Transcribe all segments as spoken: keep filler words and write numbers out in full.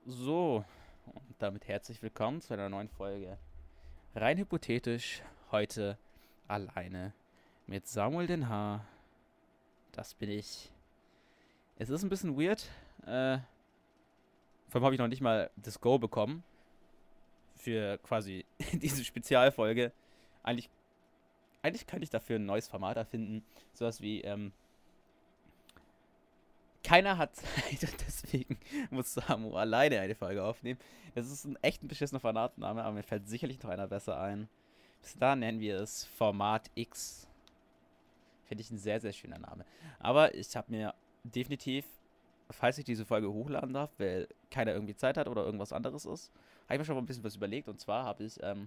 So, und damit herzlich willkommen zu einer neuen Folge. Rein hypothetisch, heute alleine mit Samuel den Haar. Das bin ich. Es ist ein bisschen weird. Äh, vor allem habe ich noch nicht mal das Go bekommen für quasi diese Spezialfolge. Eigentlich, eigentlich könnte ich dafür ein neues Format erfinden. Sowas wie, ähm, keiner hat Zeit und deswegen muss Samu alleine eine Folge aufnehmen. Das ist ein echt ein beschissener Formatname, aber mir fällt sicherlich noch einer besser ein. Bis da nennen wir es Format X. Finde ich ein sehr, sehr schöner Name. Aber ich habe mir definitiv, falls ich diese Folge hochladen darf, weil keiner irgendwie Zeit hat oder irgendwas anderes ist, habe ich mir schon mal ein bisschen was überlegt. Und zwar habe ich ähm,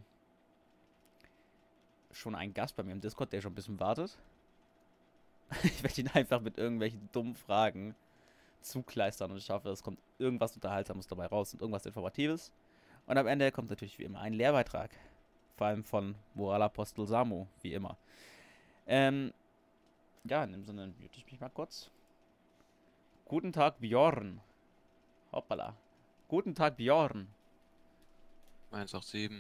schon einen Gast bei mir im Discord, der schon ein bisschen wartet. Ich werde ihn einfach mit irgendwelchen dummen Fragen zukleistern und ich hoffe, es kommt irgendwas Unterhaltsames dabei raus und irgendwas Informatives. Und am Ende kommt natürlich wie immer ein Lehrbeitrag. Vor allem von Moralapostel Samu, wie immer. Ähm, ja, in dem Sinne mute ich mich mal kurz. Guten Tag, Bjorn. Hoppala. Guten Tag, Bjorn. eins acht sieben.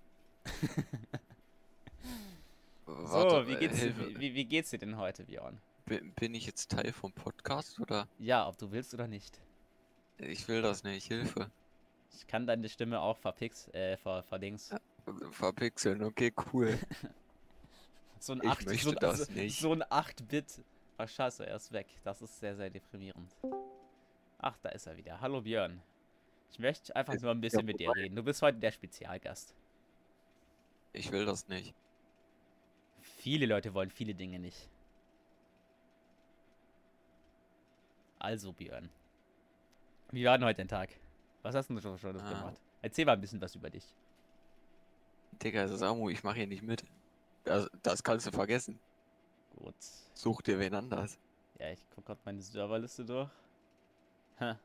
Warte, So, wie äh, geht's, Hilfe. wie, wie geht's dir denn heute, Bjorn? Bin, bin ich jetzt Teil vom Podcast oder? Ja, ob du willst oder nicht. Ich will das nicht. Hilfe. Ich kann deine Stimme auch verpix, äh, ver, verdings. Ja, verpixeln, okay, cool. So ein Ich acht, so möchte ein, so, das nicht. so ein acht Bit. Ach, scheiße, er ist weg. Das ist sehr, sehr deprimierend. Ach, da ist er wieder. Hallo Björn. Ich möchte einfach Ist nur ein ja bisschen mit dir vorbei. reden. Du bist heute der Spezialgast. Ich will das nicht. Viele Leute wollen viele Dinge nicht. Also Björn, wie war denn heute dein Tag? Was hast du schon Schönes Ah, gemacht? Erzähl mal ein bisschen was über dich. Digga, Samu, ich mache hier nicht mit. Das, das kannst du vergessen. Gut. Such dir wen anders. Ja, ich gucke gerade meine Serverliste durch. Ha.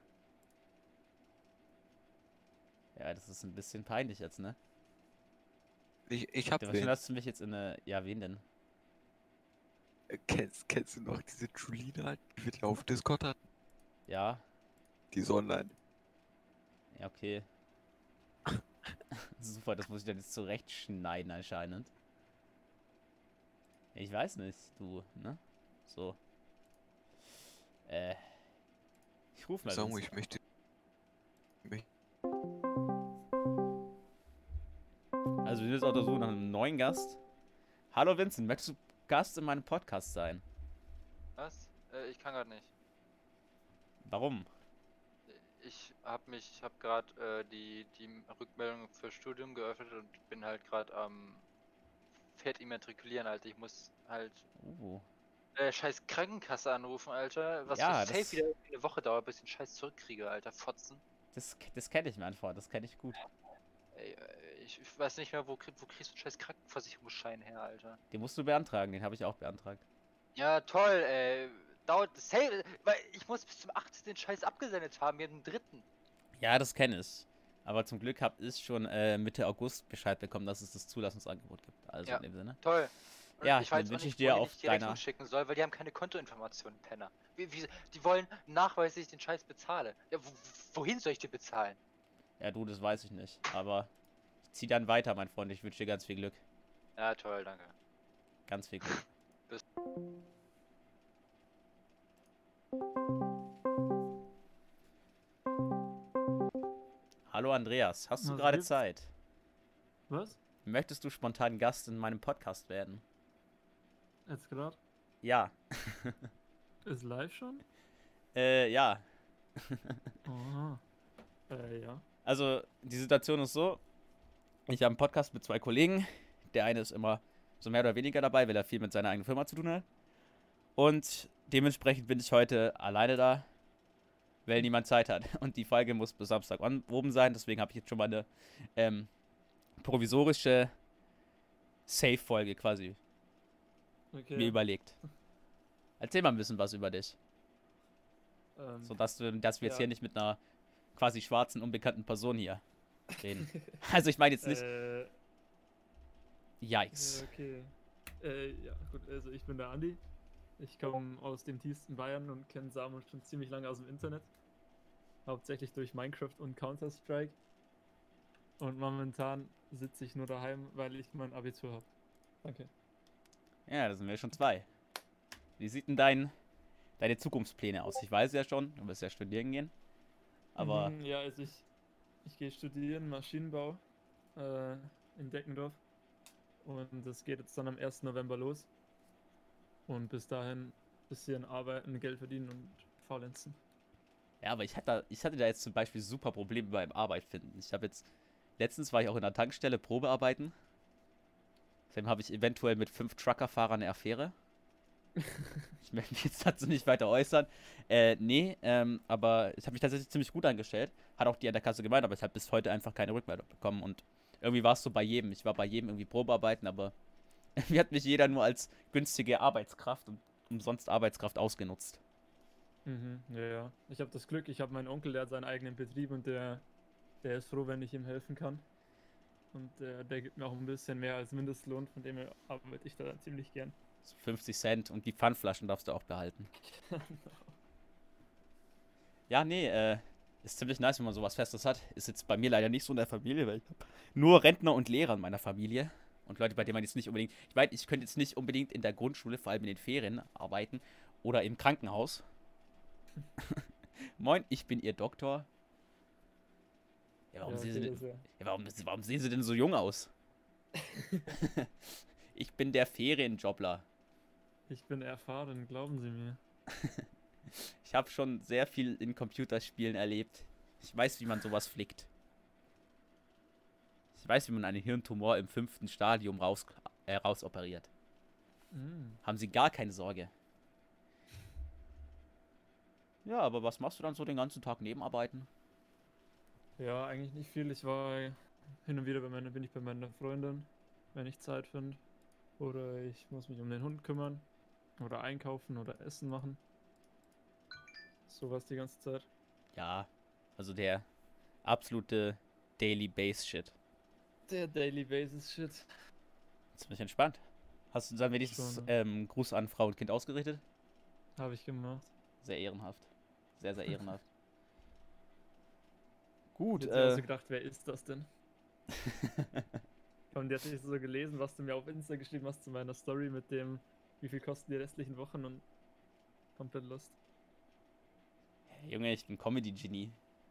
Ja, das ist ein bisschen peinlich jetzt, ne? Ich, ich hab Wahrscheinlich wen. hast du mich jetzt in eine... Ja, wen denn? Äh, Kennst, kennst du noch diese Julina, die wir die auf Discord hatten? Ja, Die ist online. ja, okay. Super, das muss ich dann jetzt zurechtschneiden anscheinend. Ich weiß nicht, du, ne? So. Äh, ich ruf mal Samu, Vincent ich an. möchte. mich- Also wir sind jetzt auf der Suche nach einem neuen Gast. Hallo Vincent, möchtest du Gast in meinem Podcast sein? Was? Äh, ich kann gerade nicht. Warum? Ich habe mich, ich habe gerade äh, die die Rückmeldung für Studium geöffnet und bin halt gerade am Pferd immatrikulieren, Alter. Ich muss halt Uh, äh, scheiß Krankenkasse anrufen, Alter. Was so ja, safe das, wieder irgendwie eine Woche dauert, bis ich den Scheiß zurückkriege, Alter. Fotzen. das, das kenne ich, mein Freund, das kenne ich gut. Ey, äh, ich, ich weiß nicht mehr, wo, krieg, wo kriegst du einen scheiß Krankenversicherungsschein her, Alter? Den musst du beantragen, den habe ich auch beantragt. Ja, toll, ey. Dauert safe, weil ich muss bis zum achtzehnten den Scheiß abgesendet haben, hier den dritten. Ja, das kenne ich. Aber zum Glück habe ich schon äh, Mitte August Bescheid bekommen, dass es das Zulassungsangebot gibt. Also in Ja, dem Sinne. toll. Und Ja, ich dann weiß auch wünsche ich nicht, dir wohin auf ich die deiner... Rechnung schicken soll, weil die haben keine Kontoinformationen, Penner. Wie, wie, die wollen nachweislich den Scheiß bezahle. Ja, wo, wohin soll ich den bezahlen? Ja, du, das weiß ich nicht. Aber ich zieh dann weiter, mein Freund. Ich wünsche dir ganz viel Glück. Ja, toll, danke. Ganz viel Glück. Bis. Hallo Andreas, hast du Was gerade gibt's? Zeit? Was? Möchtest du spontan Gast in meinem Podcast werden? Jetzt gerade? Ja. Ist live schon? Äh, ja. Aha. Äh, ja. Also, die Situation ist so, ich habe einen Podcast mit zwei Kollegen. Der eine ist immer so mehr oder weniger dabei, weil er viel mit seiner eigenen Firma zu tun hat. Und dementsprechend bin ich heute alleine da, weil niemand Zeit hat. Und die Folge muss bis Samstag on- oben sein. Deswegen habe ich jetzt schon mal eine ähm, provisorische Safe-Folge quasi mir Okay. überlegt. Erzähl mal ein bisschen was über dich. Ähm, So dass, du, dass wir jetzt ja. hier nicht mit einer quasi schwarzen, unbekannten Person hier reden. Also ich meine jetzt nicht... Äh, Yikes. okay. Äh, ja, gut, also ich bin der Andi. Ich komme aus dem tiefsten Bayern und kenne Samuel schon ziemlich lange aus dem Internet. hauptsächlich durch Minecraft und Counter-Strike. Und momentan sitze ich nur daheim, weil ich mein Abitur habe. Danke. Ja, da sind wir schon zwei. Wie sieht denn dein, deine Zukunftspläne aus? Ich weiß ja schon, du wirst ja studieren gehen. Aber Mhm, ja, also ich, ich gehe studieren Maschinenbau äh, in Deckendorf. Und das geht jetzt dann am ersten November los. Und bis dahin bisschen arbeiten, Geld verdienen und faulenzen. ja, aber ich hatte, ich hatte da jetzt zum Beispiel super Probleme beim Arbeit finden. Ich habe jetzt, letztens war ich auch in der Tankstelle Probearbeiten. Deswegen habe ich eventuell mit fünf Truckerfahrern eine Affäre. Ich möchte mich jetzt dazu nicht weiter äußern. Äh, nee, ähm, aber ich habe mich tatsächlich ziemlich gut angestellt. Hat auch die an der Kasse gemeint, aber ich habe bis heute einfach keine Rückmeldung bekommen. Und irgendwie war es so bei jedem. Ich war bei jedem irgendwie Probearbeiten, aber irgendwie hat mich jeder nur als günstige Arbeitskraft und umsonst Arbeitskraft ausgenutzt. Mhm, ja, ja. Ich habe das Glück, ich habe meinen Onkel, der hat seinen eigenen Betrieb und der, der ist froh, wenn ich ihm helfen kann. Und der, der gibt mir auch ein bisschen mehr als Mindestlohn, von dem her arbeite ich da dann ziemlich gern. So fünfzig Cent und die Pfandflaschen darfst du auch behalten. Ja, nee, äh, ist ziemlich nice, wenn man sowas Festes hat. Ist jetzt bei mir leider nicht so in der Familie, weil ich habe nur Rentner und Lehrer in meiner Familie. Und Leute, bei denen man jetzt nicht unbedingt... Ich meine, ich könnte jetzt nicht unbedingt in der Grundschule, vor allem in den Ferien, arbeiten. Oder im Krankenhaus. Moin, ich bin Ihr Doktor. Ja, warum, Ja, sehen okay, Sie denn, das ist ja- ja, warum, warum sehen Sie denn so jung aus? Ich bin der Ferienjobler. Ich bin erfahren, glauben Sie mir. Ich habe schon sehr viel in Computerspielen erlebt. Ich weiß, wie man sowas flickt. Ich weiß, wie man einen Hirntumor im fünften Stadium raus, äh, rausoperiert. Mm. Haben Sie gar keine Sorge. Ja, aber was machst du dann so den ganzen Tag nebenarbeiten? Ja, eigentlich nicht viel. Ich war hin und wieder bei meiner, bin ich bei meiner Freundin, wenn ich Zeit finde. Oder ich muss mich um den Hund kümmern. Oder einkaufen oder Essen machen. Sowas die ganze Zeit. Ja, also der absolute Daily Base Shit. Der Daily Basis Shit. Ziemlich entspannt. Hast du dann wenigstens Schon, ähm, Gruß an Frau und Kind ausgerichtet? Habe ich gemacht. Sehr ehrenhaft. Sehr, sehr ehrenhaft. Ich Gut, hätte sich auch so äh. gedacht, wer ist das denn? Und die hat sich so gelesen, was du mir auf Insta geschrieben hast zu meiner Story mit dem, wie viel kosten die restlichen Wochen und komplett Lust. Junge, ich bin Comedy-Genie.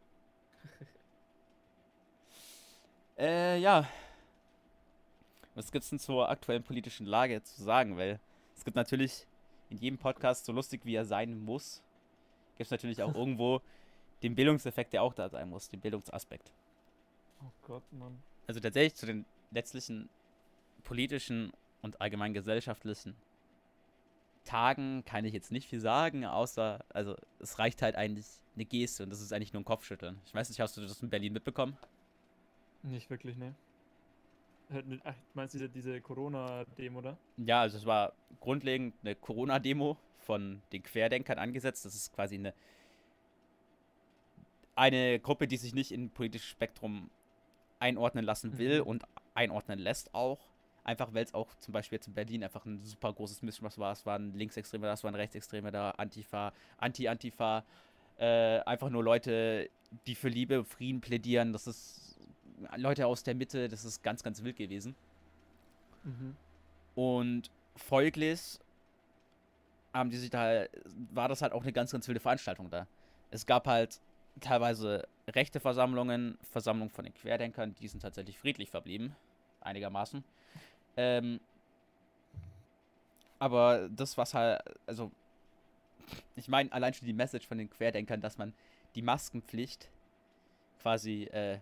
äh, ja. Was gibt's denn zur aktuellen politischen Lage zu sagen? Weil es gibt natürlich in jedem Podcast, so lustig wie er sein muss, gibt es natürlich auch irgendwo den Bildungseffekt, der auch da sein muss, den Bildungsaspekt. Oh Gott, Mann. Also tatsächlich zu den letztlichen politischen und allgemein gesellschaftlichen Tagen kann ich jetzt nicht viel sagen, außer, also es reicht halt eigentlich eine Geste und das ist eigentlich nur ein Kopfschütteln. Ich weiß nicht, hast du das in Berlin mitbekommen? Nicht wirklich, ne? Äh, ne- Ach, meinst du diese, diese Corona-Demo, oder? Ja, also es war grundlegend eine Corona-Demo von den Querdenkern angesetzt. Das ist quasi eine, eine Gruppe, die sich nicht in ein politisches Spektrum einordnen lassen will Mhm. und einordnen lässt auch. Einfach weil es auch zum Beispiel jetzt in Berlin einfach ein super großes Mischmasch war. Es waren Linksextreme da, es waren Rechtsextreme da, Antifa, Anti-Antifa. Äh, einfach nur Leute, die für Liebe, Frieden plädieren. Das ist Leute aus der Mitte, das ist ganz, ganz wild gewesen. Mhm. Und folglich haben die sich da, war das halt auch eine ganz, ganz wilde Veranstaltung da. Es gab halt teilweise rechte Versammlungen, Versammlungen von den Querdenkern, die sind tatsächlich friedlich verblieben, einigermaßen. Ähm, aber das, was halt, also, ich meine, allein schon die Message von den Querdenkern, dass man die Maskenpflicht quasi äh,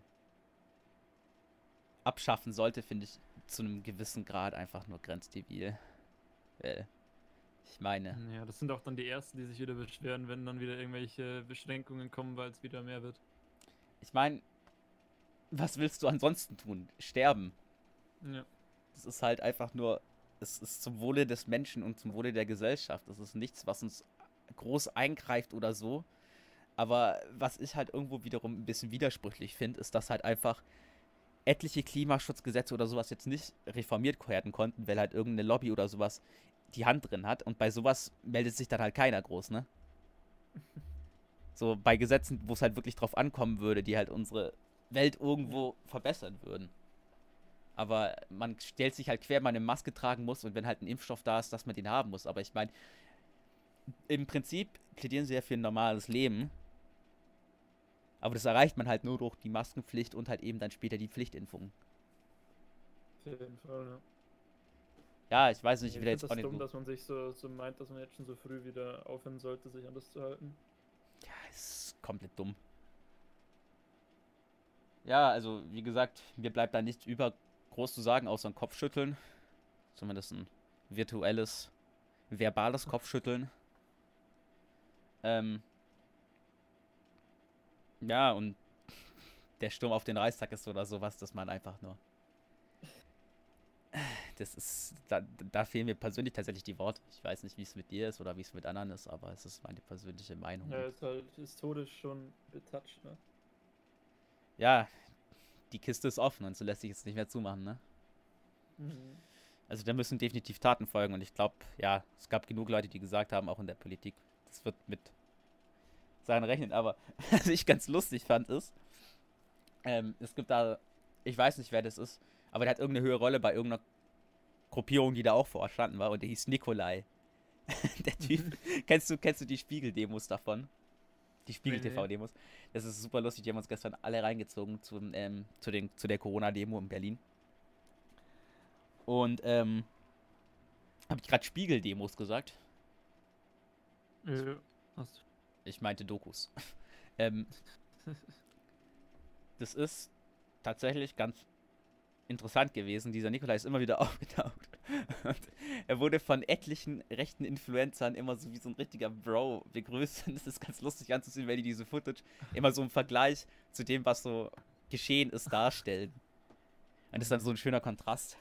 abschaffen sollte, finde ich zu einem gewissen Grad einfach nur grenzdebil. Äh, ich meine, Ja, das sind auch dann die Ersten, die sich wieder beschweren, wenn dann wieder irgendwelche Beschränkungen kommen, weil es wieder mehr wird. ich meine, was willst du ansonsten tun? Sterben. Ja. Das ist halt einfach nur, es ist zum Wohle des Menschen und zum Wohle der Gesellschaft. Das ist nichts, was uns groß eingreift oder so. Aber was ich halt irgendwo wiederum ein bisschen widersprüchlich finde, ist, dass halt einfach etliche Klimaschutzgesetze oder sowas jetzt nicht reformiert werden konnten, weil halt irgendeine Lobby oder sowas die Hand drin hat. Und bei sowas meldet sich dann halt keiner groß, ne? So bei Gesetzen, wo es halt wirklich drauf ankommen würde, die halt unsere Welt irgendwo verbessern würden. Aber man stellt sich halt quer, wenn man eine Maske tragen muss und wenn halt ein Impfstoff da ist, dass man den haben muss. Aber ich meine, im Prinzip plädieren sie ja für ein normales Leben. Aber das erreicht man halt nur durch die Maskenpflicht und halt eben dann später die Pflichtimpfung. Auf jeden Fall, ja. Ja, ich weiß nicht, Ich ich will finde jetzt das auch nicht dumm, so... dass man sich so, so meint, dass man jetzt schon so früh wieder aufhören sollte, sich an das zu halten. Ja, ist komplett dumm. Ja, also wie gesagt, mir bleibt da nichts über groß zu sagen, außer ein Kopfschütteln. Zumindest ein virtuelles, verbales Kopfschütteln. Ähm... Ja, und der Sturm auf den Reichstag ist oder sowas, dass man einfach nur... Das ist... Da, da fehlen mir persönlich tatsächlich die Worte. Ich weiß nicht, wie es mit dir ist oder wie es mit anderen ist, aber es ist meine persönliche Meinung. Ja, ist halt historisch schon betouched, ne? Ja, die Kiste ist offen und so lässt sich jetzt nicht mehr zumachen, ne? Mhm. Also da müssen definitiv Taten folgen und ich glaube, ja, es gab genug Leute, die gesagt haben, auch in der Politik, das wird mit Sachen rechnen, aber was ich ganz lustig fand ist, ähm, es gibt da, ich weiß nicht, wer das ist, aber der hat irgendeine höhere Rolle bei irgendeiner Gruppierung, die da auch vor Ort standen war und der hieß Nikolai. Der Typ, kennst du, kennst du die Spiegel-Demos davon? Die Spiegel-T V-Demos. Das ist super lustig, die haben uns gestern alle reingezogen zum, ähm, zu, den, zu der Corona-Demo in Berlin. Und, ähm, habe ich gerade Spiegel-Demos gesagt? Ja, hast du. Ich meinte Dokus. ähm, das ist tatsächlich ganz interessant gewesen. Dieser Nikolai ist immer wieder aufgetaucht. Und er wurde von etlichen rechten Influencern immer so wie so ein richtiger Bro begrüßt. Und das ist ganz lustig anzusehen, wenn die diese Footage immer so im Vergleich zu dem, was so geschehen ist, darstellen. Und das ist dann so ein schöner Kontrast.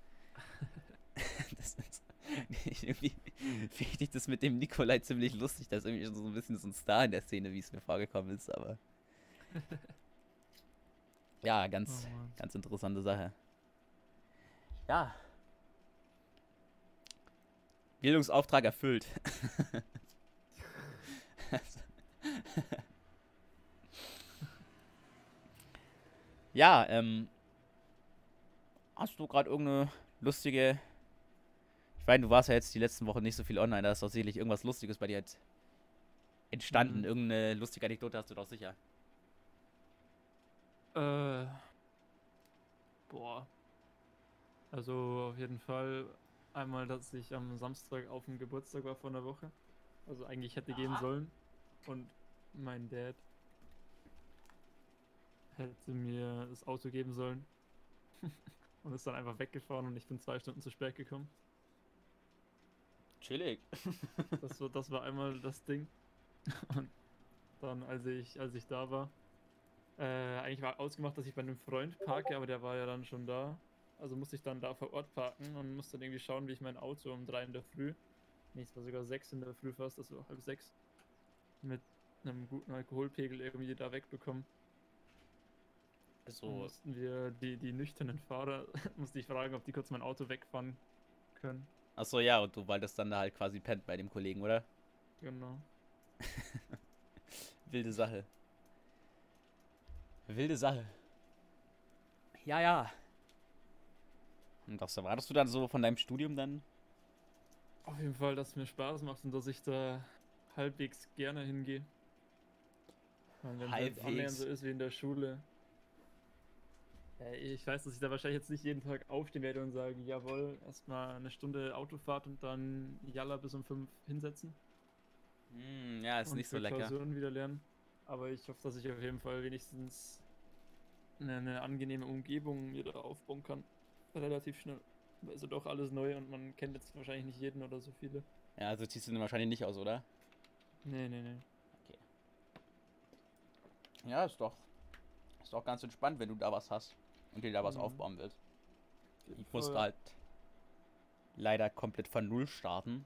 Das ist, irgendwie finde ich das mit dem Nikolai ziemlich lustig. Da ist irgendwie so ein bisschen so ein Star in der Szene, wie es mir vorgekommen ist, aber ja, ganz, Oh Mann. ganz interessante Sache. Ja. Bildungsauftrag erfüllt. Ja, ähm. Hast du gerade irgendeine lustige... Ich meine, du warst ja jetzt die letzten Wochen nicht so viel online, da ist doch sicherlich irgendwas Lustiges bei dir jetzt entstanden. Mhm. Irgendeine lustige Anekdote hast du doch sicher. Äh. Boah. Also auf jeden Fall einmal, dass ich am Samstag auf dem Geburtstag war vor einer Woche. Also eigentlich hätte gehen sollen. Und mein Dad hätte mir das Auto geben sollen. Und ist dann einfach weggefahren und ich bin zwei Stunden zu spät gekommen. Chillig. Das war, das war einmal das Ding. Und dann, als ich, als ich da war, äh, eigentlich war ausgemacht, dass ich bei einem Freund parke, aber der war ja dann schon da. Also musste ich dann da vor Ort parken und musste dann irgendwie schauen, wie ich mein Auto um drei in der Früh, nee, es war sogar sechs in der Früh fast, also halb sechs, mit einem guten Alkoholpegel irgendwie da wegbekommen. Dann So, mussten wir die, die nüchternen Fahrer, musste ich fragen, ob die kurz mein Auto wegfahren können. achso, ja, und du wolltest dann da halt quasi pennt bei dem Kollegen, oder? Genau. Wilde Sache. Wilde Sache. Ja, ja. Und was erwartest du dann so von deinem Studium dann? Auf jeden Fall, dass es mir Spaß macht und dass ich da halbwegs gerne hingehe. Weil wenn es jetzt annähernd Halbwegs? so ist wie in der Schule. Ja, ich weiß, dass ich da wahrscheinlich jetzt nicht jeden Tag aufstehen werde und sagen, jawohl, erstmal eine Stunde Autofahrt und dann Jalla bis um fünf hinsetzen. Hm, ja, ist und nicht so für lecker. Klausuren wieder lernen. Aber ich hoffe, dass ich auf jeden Fall wenigstens eine, eine angenehme Umgebung mir da aufbauen kann. Relativ schnell. Weil ist ja doch alles neu und man kennt jetzt wahrscheinlich nicht jeden oder so viele. Ja, also ziehst du den wahrscheinlich nicht aus, oder? Nee, nee, nee. Ja, ist doch. Ist doch ganz entspannt, wenn du da was hast und dir da was Mhm. aufbauen willst. Auf jeden Ich musste Fall. halt leider komplett von Null starten.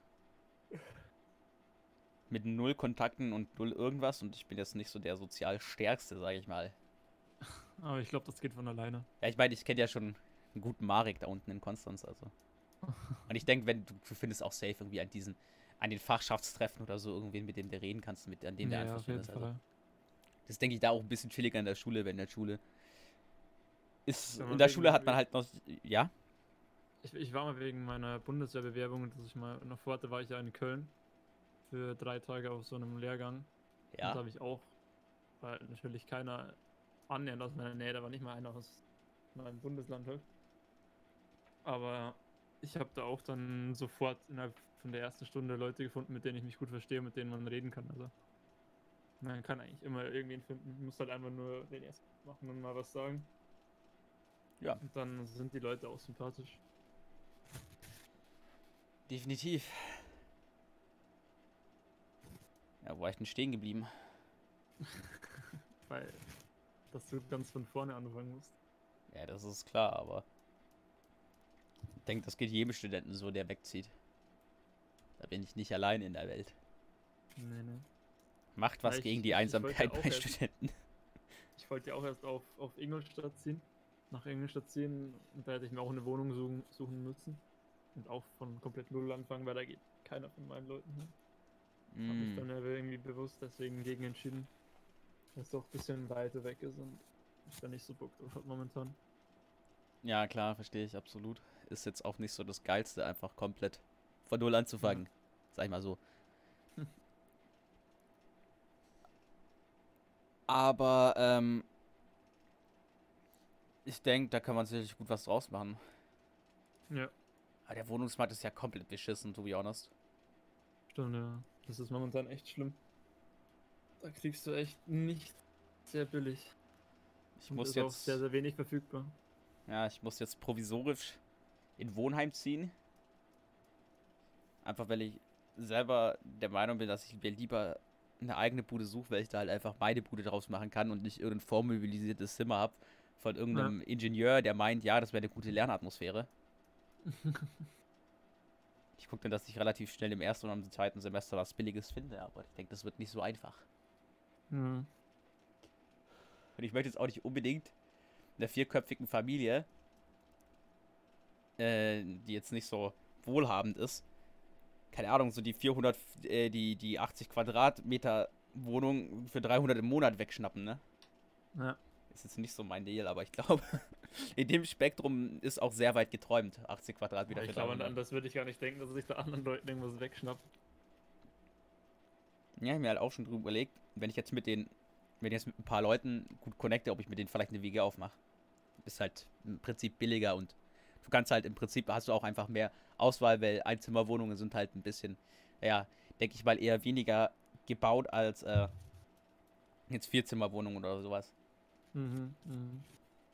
Mit null Kontakten und null irgendwas und ich bin jetzt nicht so der sozial Stärkste, sage ich mal. Aber ich glaube, das geht von alleine. Ja, ich meine, ich kenne ja schon einen guten Marek da unten in Konstanz, also. Und ich denke, wenn du, du findest auch safe irgendwie an diesen an den Fachschaftstreffen oder so irgendwen, mit dem du reden kannst, mit an dem du Ja, einfach auf jeden findest. Also, Fall. das denke ich da auch ein bisschen chilliger in der Schule, wenn in der Schule ist. Sag mal, In der wegen- Schule hat man wegen- halt noch. Ja? Ich, ich war mal wegen meiner Bundeswehrbewerbung, dass ich mal noch vorhatte, war ich ja in Köln für drei Tage auf so einem Lehrgang. Und da Ja. habe ich auch, weil natürlich keiner annähernd aus meiner Nähe, da war nicht mal einer aus meinem Bundesland halt. Aber ich habe da auch dann sofort innerhalb von der ersten Stunde Leute gefunden, mit denen ich mich gut verstehe und mit denen man reden kann. Also man kann eigentlich immer irgendwen finden, muss halt einfach nur den ersten machen und mal was sagen. Ja. Und dann sind die Leute auch sympathisch. Definitiv. Ja, wo war ich denn stehen geblieben? Weil, dass du ganz von vorne anfangen musst. Ja, das ist klar, aber ich denke, das geht jedem Studenten so, der wegzieht. Da bin ich nicht allein in der Welt. Nee, nee. Macht was Ja, ich- gegen die ich- ich wollte Einsamkeit auch bei erst- Studenten. Ich wollte ja auch erst auf, auf Ingolstadt ziehen, nach Ingolstadt ziehen und da hätte ich mir auch eine Wohnung suchen, suchen müssen. Und auch von komplett null anfangen, weil da geht keiner von meinen Leuten hin. Hab mich dann Mm. ja irgendwie bewusst deswegen gegen entschieden, dass es doch ein bisschen weiter weg ist und ich da nicht so Bock drauf hab momentan. Ja, klar, verstehe ich absolut. Ist jetzt auch nicht so das Geilste, einfach komplett von null anzufangen. Sag ich mal so. Hm. Aber, ähm, ich denke, da kann man sicherlich gut was draus machen. Ja, Aber der Wohnungsmarkt ist ja komplett beschissen, to be honest. stimmt, ja. Das ist momentan echt schlimm. Da kriegst du echt nicht sehr billig. Ich Und muss ist auch jetzt, sehr, sehr wenig verfügbar. ja, ich muss jetzt provisorisch in Wohnheim ziehen. Einfach weil ich selber der Meinung bin, dass ich mir lieber eine eigene Bude suche, weil ich da halt einfach meine Bude draus machen kann und nicht irgendein vormobilisiertes Zimmer habe von irgendeinem Ingenieur, der meint, ja, das wäre eine gute Lernatmosphäre. Ich gucke dann, dass ich relativ schnell im ersten und im zweiten Semester was Billiges finde, aber ich denke, das wird nicht so einfach. Ja. Und ich möchte jetzt auch nicht unbedingt einer vierköpfigen Familie, äh, die jetzt nicht so wohlhabend ist, keine Ahnung, so die vierhundert, äh, die, die achtzig Quadratmeter Wohnung für dreihundert im Monat wegschnappen, ne? Ja. Ist jetzt nicht so mein Deal, aber ich glaube, in dem Spektrum ist auch sehr weit geträumt, achtzig Quadratmeter Ich für glaube, an dreihundert. das würde ich gar nicht denken, dass sich da anderen Leuten irgendwas wegschnappt. Ja, ich hab mir halt auch schon drüber überlegt, wenn ich jetzt mit den, wenn ich jetzt mit ein paar Leuten gut connecte, ob ich mit denen vielleicht eine W G aufmache. Ist halt im Prinzip billiger und du kannst halt im Prinzip, hast du auch einfach mehr Auswahl, weil Einzimmerwohnungen sind halt ein bisschen, ja, denke ich mal, eher weniger gebaut als äh, jetzt Vierzimmerwohnungen oder sowas. Mhm, mhm.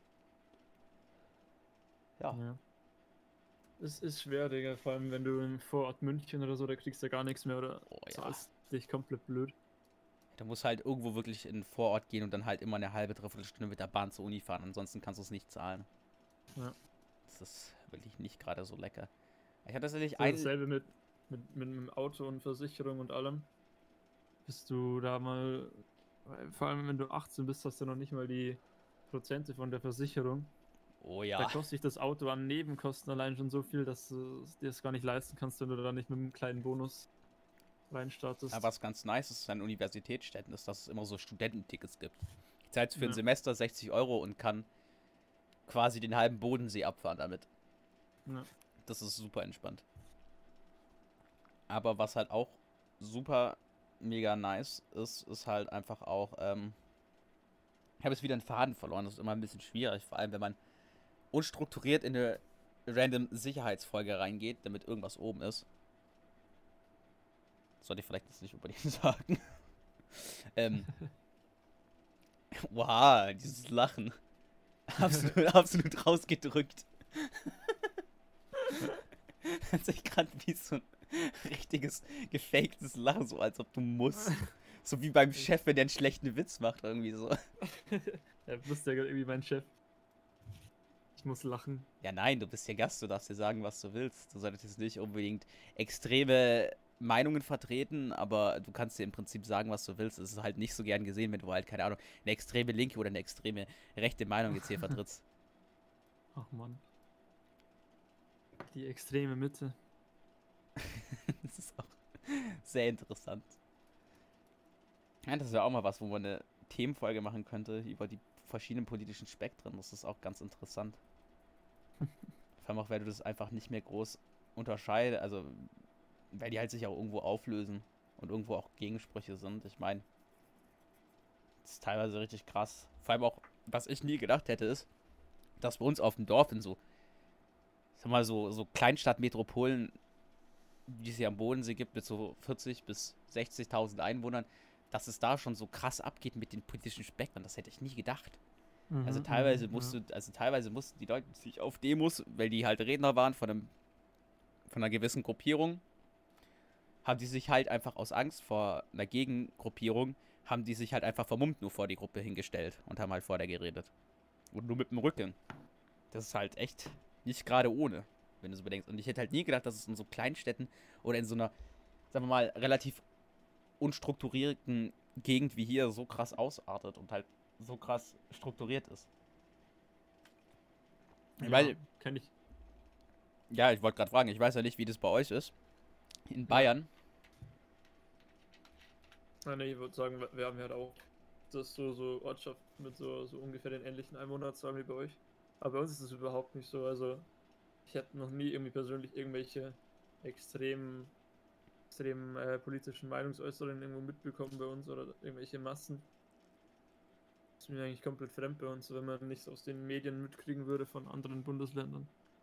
Ja. Ja. Es ist schwer, Digga, vor allem wenn du im Vorort München oder so, da kriegst du gar nichts mehr oder Oh ja. zahlst dich komplett blöd. Du musst halt irgendwo wirklich in den Vorort gehen und dann halt immer eine halbe, dreiviertel Stunde mit der Bahn zur Uni fahren. Ansonsten kannst du es nicht zahlen. Ja. Das ist wirklich nicht gerade so lecker. Ich hatte tatsächlich So ein... dasselbe mit, mit, mit dem Auto und Versicherung und allem. Bist du da mal, vor allem wenn du achtzehn bist, hast du noch nicht mal die Prozente von der Versicherung. Oh Da ja. kostet sich das Auto an Nebenkosten allein schon so viel, dass du dir das gar nicht leisten kannst, wenn du da nicht mit einem kleinen Bonus reinstartest. Aber was ganz nice ist an Universitätsstädten, ist, dass es immer so Studententickets gibt. Ich zahle für ein Ja. Semester sechzig Euro und kann quasi den halben Bodensee abfahren damit. Ja. Das ist super entspannt. Aber was halt auch super mega nice ist, ist halt einfach auch, ähm, ich habe jetzt wieder einen Faden verloren, das ist immer ein bisschen schwierig, vor allem wenn man unstrukturiert in eine random Sicherheitsfolge reingeht, damit irgendwas oben ist. Sollte ich vielleicht jetzt nicht unbedingt sagen. ähm. Wow, dieses Lachen. Absolut, absolut rausgedrückt. Hat sich gerade wie so ein richtiges, gefaktes Lachen, so als ob du musst. So wie beim Chef, wenn der einen schlechten Witz macht, irgendwie so. Er wusste ja gerade irgendwie mein Chef. Ich muss lachen. Ja, nein, du bist hier Gast, du darfst dir sagen, was du willst. Du solltest jetzt nicht unbedingt extreme Meinungen vertreten, aber du kannst dir im Prinzip sagen, was du willst. Es ist halt nicht so gern gesehen, wenn du halt, keine Ahnung, eine extreme linke oder eine extreme rechte Meinung jetzt hier vertrittst. Ach Mann. Die extreme Mitte. Das ist auch Sehr interessant. Ja, das wäre auch mal was, wo man eine Themenfolge machen könnte über die verschiedenen politischen Spektren. Das ist auch ganz interessant. Vor allem auch, weil du das einfach nicht mehr groß unterscheidest. Also, weil die halt sich auch irgendwo auflösen und irgendwo auch Gegensprüche sind. Ich meine, das ist teilweise richtig krass. Vor allem auch, was ich nie gedacht hätte, ist, dass bei uns auf dem Dorf in so, sag mal, so, so Kleinstadtmetropolen, wie es hier am Bodensee gibt, mit so vierzig bis sechzigtausend Einwohnern, dass es da schon so krass abgeht mit den politischen Spektren. Das hätte ich nie gedacht. Mhm, Also teilweise mhm, musste, ja. also teilweise mussten die Leute sich auf Demos, weil die halt Redner waren von einem, von einer gewissen Gruppierung, haben die sich halt einfach aus Angst vor einer Gegengruppierung, haben die sich halt einfach vermummt nur vor die Gruppe hingestellt und haben halt vor der geredet. Und nur mit dem Rücken. Das ist halt echt nicht gerade ohne, wenn du so bedenkst. Und ich hätte halt nie gedacht, dass es in so Kleinstädten oder in so einer, sagen wir mal, relativ unstrukturierten Gegend wie hier so krass ausartet und halt so krass strukturiert ist. Ja, Weil, kenn ich. ja, ich wollte gerade fragen, ich weiß ja nicht, wie das bei euch ist. In Bayern. Ja, nee, ich würde sagen, wir haben halt auch das so, so Ortschaft mit so, so ungefähr den ähnlichen Einwohnerzahlen wie bei euch. Aber bei uns ist es überhaupt nicht so. Also, ich habe noch nie irgendwie persönlich irgendwelche extrem, extrem äh, politischen Meinungsäußerungen irgendwo mitbekommen bei uns oder irgendwelche Massen. Das ist mir eigentlich komplett fremd bei uns, wenn man nichts aus den Medien mitkriegen würde von anderen Bundesländern.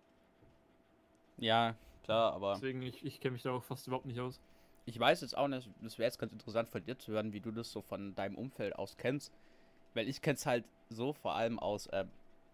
Ja, klar, aber Deswegen, ich, ich kenne mich da auch fast überhaupt nicht aus. ich weiß jetzt auch nicht, das wäre jetzt ganz interessant von dir zu hören, wie du das so von deinem Umfeld aus kennst. Weil ich kenn's halt so vor allem aus, ähm,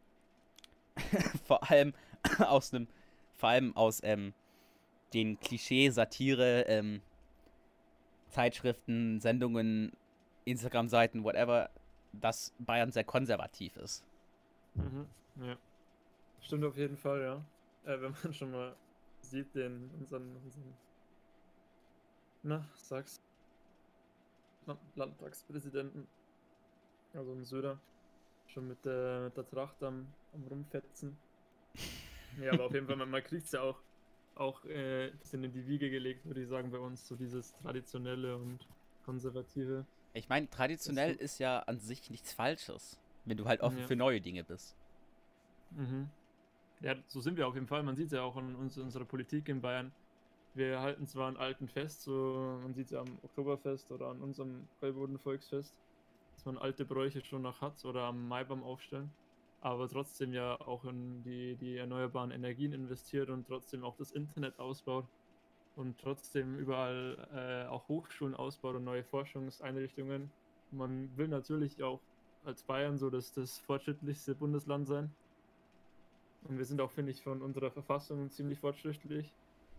vor allem aus einem, vor allem aus, ähm, den Klischee-Satire, ähm, Zeitschriften, Sendungen, Instagram-Seiten, whatever, dass Bayern sehr konservativ ist. Mhm, ja. Stimmt auf jeden Fall, ja. Äh, wenn man schon mal sieht, den, unseren, unseren, na, sag's, Land Landtagspräsidenten, also einen Söder, schon mit der, mit der Tracht am, am Rumfetzen. Ja, aber auf jeden Fall, man, man kriegt's ja auch, auch äh, ein bisschen in die Wiege gelegt, würde ich sagen, bei uns, so dieses Traditionelle und Konservative. Ich meine, traditionell Ist ist ja an sich nichts Falsches, wenn du halt offen Ja. für neue Dinge bist. Mhm. Ja, so sind wir auf jeden Fall. Man sieht es ja auch an uns, unserer Politik in Bayern. Wir halten zwar an Alten fest, so man sieht es ja am Oktoberfest oder an unserem Quellboden-Volksfest, dass man alte Bräuche schon noch hat oder am Maibaum aufstellen, aber trotzdem ja auch in die, die erneuerbaren Energien investiert und trotzdem auch das Internet ausbaut und trotzdem überall äh, auch Hochschulen ausbaut und neue Forschungseinrichtungen. Man will natürlich auch als Bayern so das, das fortschrittlichste Bundesland sein. Und wir sind auch, finde ich, von unserer Verfassung ziemlich fortschrittlich.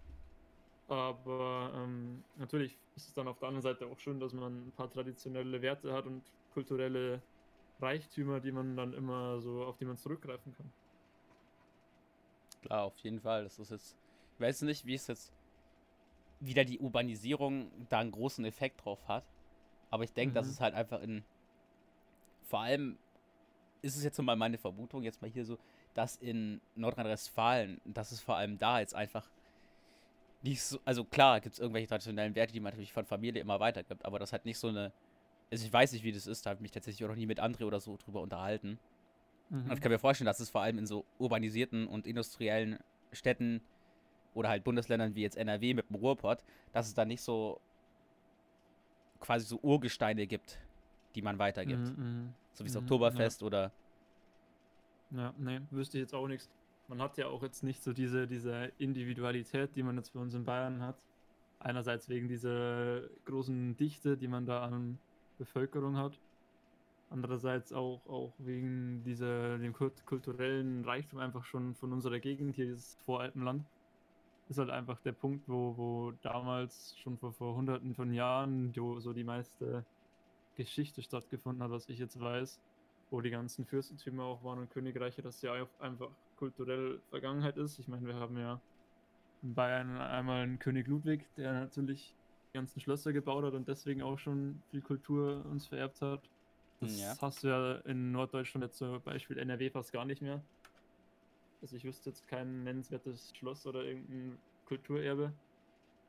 Aber ähm, natürlich ist es dann auf der anderen Seite auch schön, dass man ein paar traditionelle Werte hat und kulturelle Reichtümer, die man dann immer so, auf die man zurückgreifen kann. Klar, auf jeden Fall. Das ist jetzt, ich weiß nicht, wie es jetzt wieder die Urbanisierung da einen großen Effekt drauf hat. Aber ich denke, Mhm. dass es halt einfach in, vor allem ist es jetzt so mal meine Vermutung, jetzt mal hier so, dass in Nordrhein-Westfalen, dass es vor allem da jetzt einfach nicht so, also klar gibt es irgendwelche traditionellen Werte, die man natürlich von Familie immer weitergibt, aber das hat nicht so eine, also ich weiß nicht, wie das ist, da habe ich mich tatsächlich auch noch nie mit André oder so drüber unterhalten. Mhm. Und ich kann mir vorstellen, dass es vor allem in so urbanisierten und industriellen Städten oder halt Bundesländern wie jetzt N R W mit dem Ruhrpott, dass es da nicht so quasi so Urgesteine gibt, die man weitergibt. Mhm, mhm. So wie das Mhm, Oktoberfest oder Ja, nee, wüsste ich jetzt auch nichts. Man hat ja auch jetzt nicht so diese, diese Individualität, die man jetzt bei uns in Bayern hat. Einerseits wegen dieser großen Dichte, die man da an Bevölkerung hat. Andererseits auch, auch wegen dieser, dem kult- kulturellen Reichtum einfach schon von unserer Gegend, hier dieses Voralpenland. Ist halt einfach der Punkt, wo, wo damals schon vor, vor hunderten von Jahren jo, so die meiste Geschichte stattgefunden hat, was ich jetzt weiß, wo die ganzen Fürstentümer auch waren und Königreiche, das ja auch einfach kulturell Vergangenheit ist. Ich meine, wir haben ja in Bayern einmal einen König Ludwig, der natürlich die ganzen Schlösser gebaut hat und deswegen auch schon viel Kultur uns vererbt hat. Das Ja. hast du ja in Norddeutschland jetzt zum Beispiel N R W fast gar nicht mehr. Also ich wüsste jetzt kein nennenswertes Schloss oder irgendein Kulturerbe.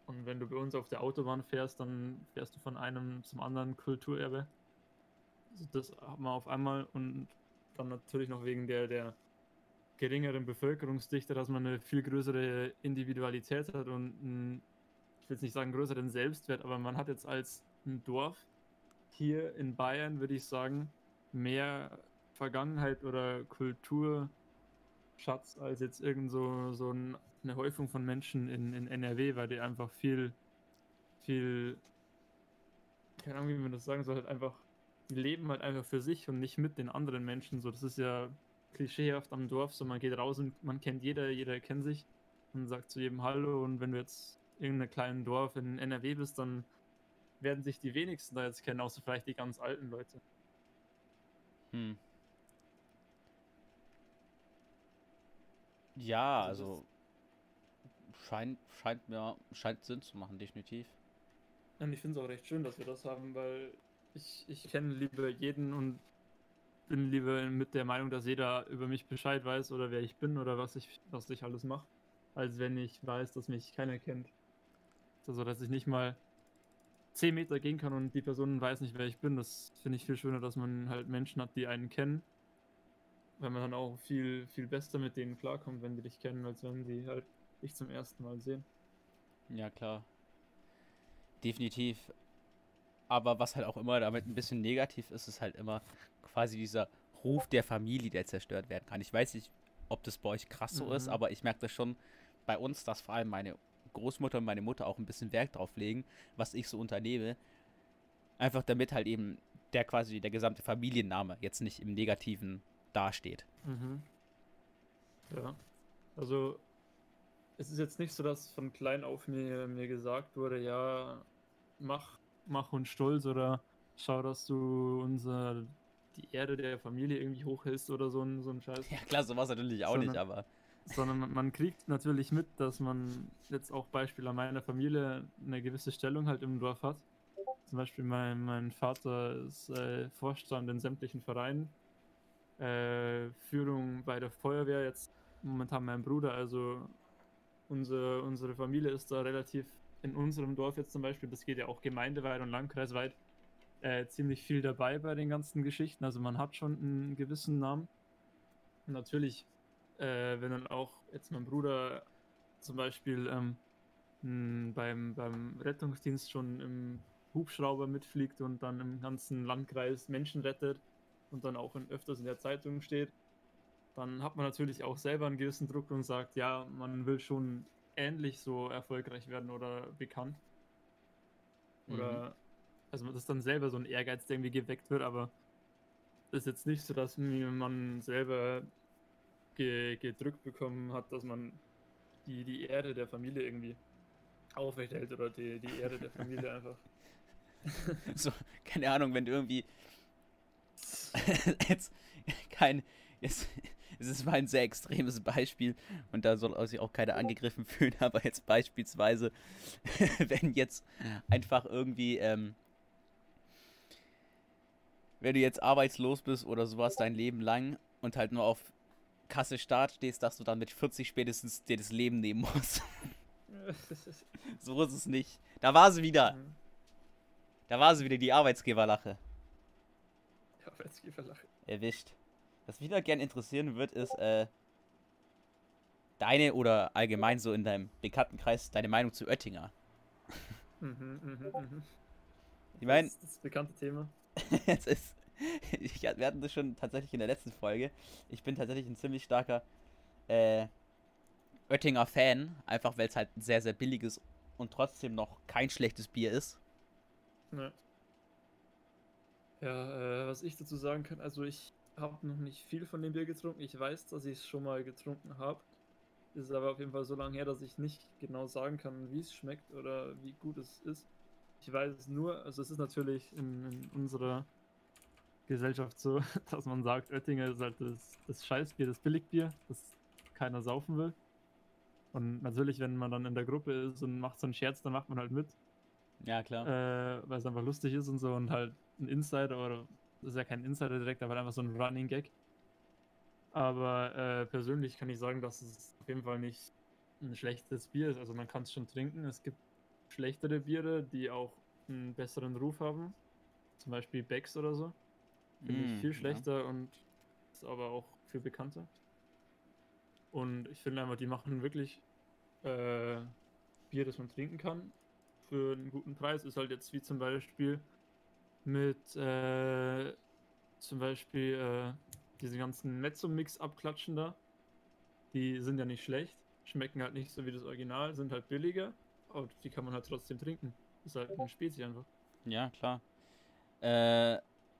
Und wenn du bei uns auf der Autobahn fährst, dann fährst du von einem zum anderen Kulturerbe. Also das hat man auf einmal und dann natürlich noch wegen der, der geringeren Bevölkerungsdichte, dass man eine viel größere Individualität hat und einen, ich will jetzt nicht sagen größeren Selbstwert, aber man hat jetzt als ein Dorf hier in Bayern, würde ich sagen, mehr Vergangenheit oder Kulturschatz als jetzt irgend so, so ein, eine Häufung von Menschen in, in N R W, weil die einfach viel, viel, keine Ahnung, wie man das sagen soll, halt einfach, die leben halt einfach für sich und nicht mit den anderen Menschen. So, das ist ja klischeehaft am Dorf, so man geht raus und man kennt jeder, jeder kennt sich und sagt zu jedem Hallo, und wenn du jetzt in irgendeinem kleinen Dorf in N R W bist, dann werden sich die wenigsten da jetzt kennen, außer vielleicht die ganz alten Leute. Hm. Ja, Also also scheint, scheint mir, scheint Sinn zu machen, definitiv. Und ich finde es auch recht schön, dass wir das haben, weil ich, ich kenne lieber jeden und bin lieber mit der Meinung, dass jeder über mich Bescheid weiß oder wer ich bin oder was ich, was ich alles mache, als wenn ich weiß, dass mich keiner kennt. Also, dass ich nicht mal zehn Meter gehen kann und die Person weiß nicht, wer ich bin. Das finde ich viel schöner, dass man halt Menschen hat, die einen kennen, weil man dann auch viel, viel besser mit denen klarkommt, wenn die dich kennen, als wenn sie halt dich zum ersten Mal sehen. Ja, klar. Definitiv. Aber was halt auch immer damit ein bisschen negativ ist, ist halt immer quasi dieser Ruf der Familie, der zerstört werden kann. Ich weiß nicht, ob das bei euch krass so ist, Mhm. aber ich merke das schon bei uns, dass vor allem meine Großmutter und meine Mutter auch ein bisschen Wert drauf legen, was ich so unternehme. Einfach damit halt eben der quasi der gesamte Familienname jetzt nicht im Negativen dasteht. Mhm. Ja. Also, es ist jetzt nicht so, dass von klein auf mir, mir gesagt wurde, ja, mach, mach uns stolz oder schau, dass du unser, die Ehre der Familie irgendwie hochhältst oder so ein, so ein Scheiß. Ja, klar, sowas natürlich auch nicht, Sondern- aber Sondern man, man kriegt natürlich mit, dass man jetzt auch Beispiel an meiner Familie eine gewisse Stellung halt im Dorf hat. Zum Beispiel mein, mein Vater ist äh, Vorstand in sämtlichen Vereinen, äh, Führung bei der Feuerwehr, jetzt momentan mein Bruder, also unsere, unsere Familie ist da relativ in unserem Dorf jetzt zum Beispiel, das geht ja auch gemeindeweit und landkreisweit, äh, ziemlich viel dabei bei den ganzen Geschichten. Also man hat schon einen gewissen Namen. Und natürlich, äh, wenn dann auch jetzt mein Bruder zum Beispiel ähm, m, beim, beim Rettungsdienst schon im Hubschrauber mitfliegt und dann im ganzen Landkreis Menschen rettet und dann auch in, öfters in der Zeitung steht, dann hat man natürlich auch selber einen gewissen Druck und sagt, ja, man will schon ähnlich so erfolgreich werden oder bekannt. Oder, also das ist dann selber so ein Ehrgeiz, der irgendwie geweckt wird, aber das ist jetzt nicht so, dass man selber ge gedrückt bekommen hat, dass man die, die Ehre der Familie irgendwie aufrechterhält oder die, die Ehre der Familie einfach. so, keine Ahnung, wenn du irgendwie jetzt kein, jetzt, es ist mal ein sehr extremes Beispiel und da soll sich auch keiner angegriffen fühlen, aber jetzt beispielsweise, wenn jetzt einfach irgendwie, ähm, wenn du jetzt arbeitslos bist oder sowas dein Leben lang und halt nur auf Kasse Start stehst, dass du dann mit vierzig spätestens dir das Leben nehmen musst. So ist es nicht. Da war sie wieder. Da war sie wieder, die Arbeitsgeberlache. Arbeitsgeberlache. Erwischt. Was mich da gern interessieren wird, ist, äh, deine oder allgemein so in deinem Bekanntenkreis, deine Meinung zu Oettinger. Mhm, mhm, mhm. Ich meine, Das ist das bekannte Thema. es ist, ich, wir hatten das schon tatsächlich in der letzten Folge. Ich bin tatsächlich ein ziemlich starker, äh, Oettinger-Fan, einfach weil es halt ein sehr, sehr billiges und trotzdem noch kein schlechtes Bier ist. Ja, ja äh, was ich dazu sagen kann, also ich habe noch nicht viel von dem Bier getrunken. Ich weiß, dass ich es schon mal getrunken habe. Ist aber auf jeden Fall so lange her, dass ich nicht genau sagen kann, wie es schmeckt oder wie gut es ist. Ich weiß es nur, also es ist natürlich in, in unserer Gesellschaft so, dass man sagt, Oettinger ist halt das, das Scheißbier, das Billigbier, das keiner saufen will. Und natürlich, wenn man dann in der Gruppe ist und macht so einen Scherz, dann macht man halt mit. Ja, klar. Äh, weil es einfach lustig ist und so und halt ein Insider oder das ist ja kein Insider direkt, aber einfach so ein Running Gag. Aber äh, persönlich kann ich sagen, dass es auf jeden Fall nicht ein schlechtes Bier ist. Also man kann es schon trinken. Es gibt schlechtere Biere, die auch einen besseren Ruf haben. Zum Beispiel Becks oder so. Finde ich Mm, viel ja. schlechter und ist aber auch viel bekannter. Und ich finde einfach, die machen wirklich äh, Bier, das man trinken kann. Für einen guten Preis. Ist halt jetzt wie zum Beispiel mit äh, zum Beispiel äh, diese ganzen Mezzo-Mix-Abklatschen da. Die sind ja nicht schlecht, schmecken halt nicht so wie das Original, sind halt billiger, aber die kann man halt trotzdem trinken. Ist halt eine Spezie einfach. Ja, klar. Äh,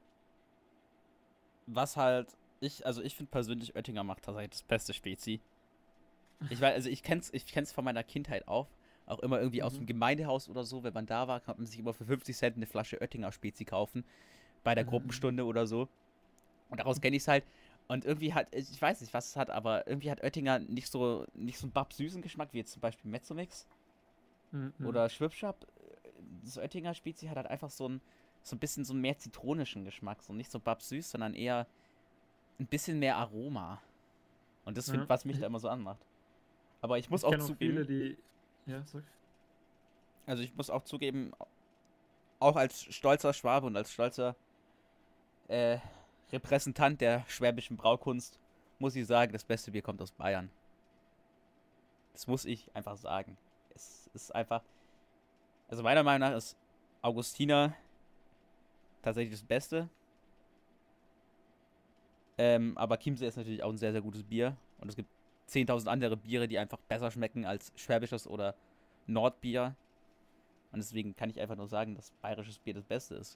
was halt, ich, also ich finde persönlich, Oettinger macht tatsächlich das beste Spezi. Ich weiß, also ich kenn's, ich kenn's von meiner Kindheit auf. Auch immer irgendwie aus dem Mhm. Gemeindehaus oder so, wenn man da war, konnte man sich immer für fünfzig Cent eine Flasche Oettinger Spezi kaufen. Bei der Mhm. Gruppenstunde oder so. Und daraus kenne ich es halt. Und irgendwie hat, ich weiß nicht, was es hat, aber irgendwie hat Oettinger nicht so, nicht so einen babsüßen Geschmack, wie jetzt zum Beispiel Mezzomix Mhm. oder Schwipschap. Das Oettinger Spezi hat halt einfach so ein, so ein bisschen so einen mehr zitronischen Geschmack. So nicht so babsüß, sondern eher ein bisschen mehr Aroma. Und das finde Ja. was mich Ich, da immer so anmacht. Aber ich muss ich auch kenne auch viele, zugeben, die. Ja, sag. also ich muss auch zugeben, auch als stolzer Schwabe und als stolzer äh, Repräsentant der schwäbischen Braukunst, muss ich sagen, das beste Bier kommt aus Bayern. Das muss ich einfach sagen. Es ist einfach, also meiner Meinung nach ist Augustiner tatsächlich das Beste. Ähm, aber Chiemsee ist natürlich auch ein sehr, sehr gutes Bier. Und es gibt zehntausend andere Biere, die einfach besser schmecken als schwäbisches oder Nordbier. Und deswegen kann ich einfach nur sagen, dass bayerisches Bier das Beste ist.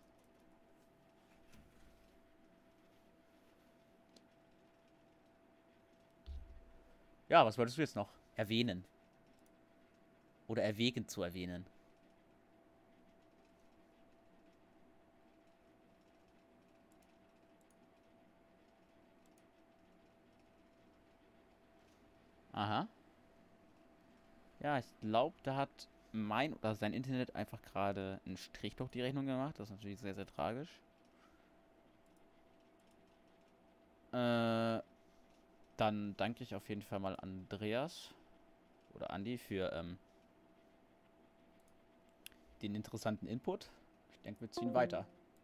Ja, was wolltest du jetzt noch erwähnen? Oder erwägen zu erwähnen? Aha. Ja, ich glaube, da hat mein oder sein Internet einfach gerade einen Strich durch die Rechnung gemacht. Das ist natürlich sehr, sehr tragisch. Äh, dann danke ich auf jeden Fall mal Andreas oder Andi für ähm, den interessanten Input. Ich denke, wir ziehen weiter.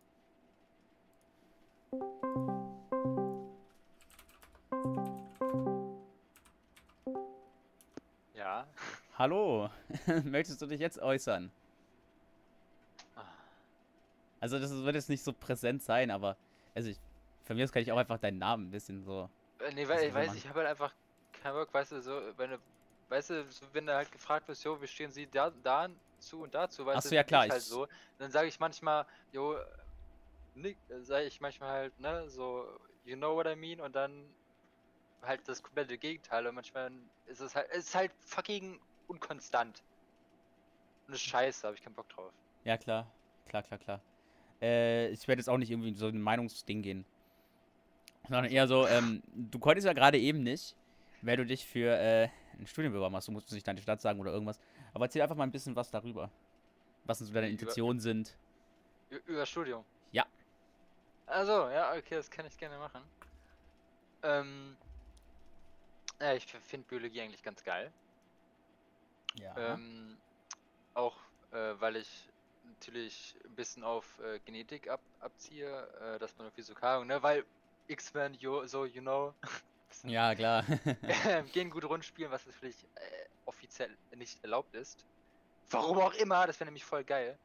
Ja. Hallo, möchtest du dich jetzt äußern? Ah. Also das wird jetzt nicht so präsent sein, aber also ich, von mir aus kann ich auch einfach deinen Namen ein bisschen so. Äh, Nee, Das weil ist ich so weiß, man- ich habe halt einfach keinen Bock, weißt du, so, wenn du, weißt du, so, wenn du halt gefragt wirst, jo, wie stehen sie da, dazu und dazu, weißt Achso, du, ja dann bin klar, ich halt ich. so, dann sage ich manchmal, jo, nick, sage ich manchmal halt, ne, so, you know what I mean, und dann halt das komplette Gegenteil, und manchmal ist es halt, es ist halt fucking unkonstant. Und das ist scheiße, habe ich keinen Bock drauf. Ja klar, klar, klar, klar. Äh, ich werde jetzt auch nicht irgendwie in so ein Meinungsding gehen. Sondern eher so, ähm, du konntest ja gerade eben nicht, weil du dich für äh, ein Studium beworben hast. Du musst nicht deine Stadt sagen oder irgendwas. Aber erzähl einfach mal ein bisschen was darüber. Was denn so deine Wie, über, Intentionen sind. ü- über Studium. Ja. Also, ja, okay, das kann ich gerne machen. Ähm, ja, ich finde Biologie eigentlich ganz geil. Ja. Ähm, auch äh, weil ich natürlich ein bisschen auf äh, Genetik ab, abziehe, äh, dass man irgendwie so keine Ahnung, ne, weil X-Men, yo, so, you know, bisschen, Ja, klar. äh, gehen gut rund spielen, was natürlich äh, offiziell nicht erlaubt ist. Warum auch immer, das wäre nämlich voll geil.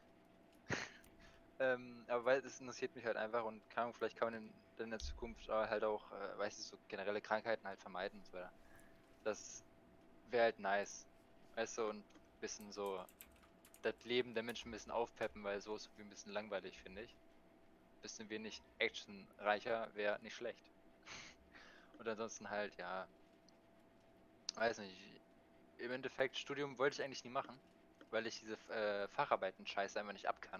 ähm, aber weil das interessiert mich halt einfach und keine Ahnung, vielleicht kann man in, in der Zukunft äh, halt auch, äh, weißt du, so generelle Krankheiten halt vermeiden und so weiter. Das wäre halt nice. Weißt du, und ein bisschen so das Leben der Menschen ein bisschen aufpeppen, weil so ist es ein bisschen langweilig, finde ich. Ein bisschen wenig actionreicher wäre nicht schlecht. Und ansonsten halt, ja, weiß nicht. Im Endeffekt, Studium wollte ich eigentlich nie machen, weil ich diese äh, Facharbeiten-Scheiße einfach nicht abkann.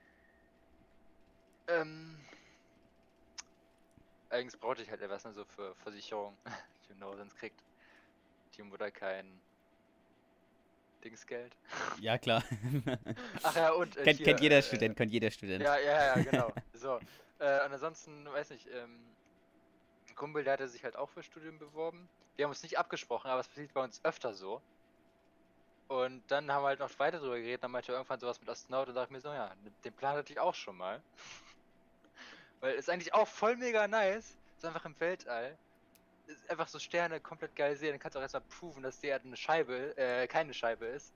Ähm, Eigentlich brauchte ich halt etwas, ne, so für Versicherung. You know, sonst kriegt die Mutter kein Dingsgeld. Ja, klar. Ach ja, und äh, kennt, hier, kennt jeder äh, Student, kennt jeder Student. Ja, ja, ja, genau. So. Äh, und ansonsten, weiß nicht, ähm, ein Kumpel, der hatte sich halt auch für Studium beworben. Wir haben uns nicht abgesprochen, aber es passiert bei uns öfter so. Und dann haben wir halt noch weiter drüber geredet, dann meinte er irgendwann sowas mit Astronaut und dachte ich mir so, ja, den Plan hatte ich auch schon mal. Weil ist eigentlich auch voll mega nice, ist einfach im Weltall. Ist einfach so Sterne komplett geil sehen, dann kannst du auch erstmal proven, dass die Erde eine Scheibe, äh, keine Scheibe ist.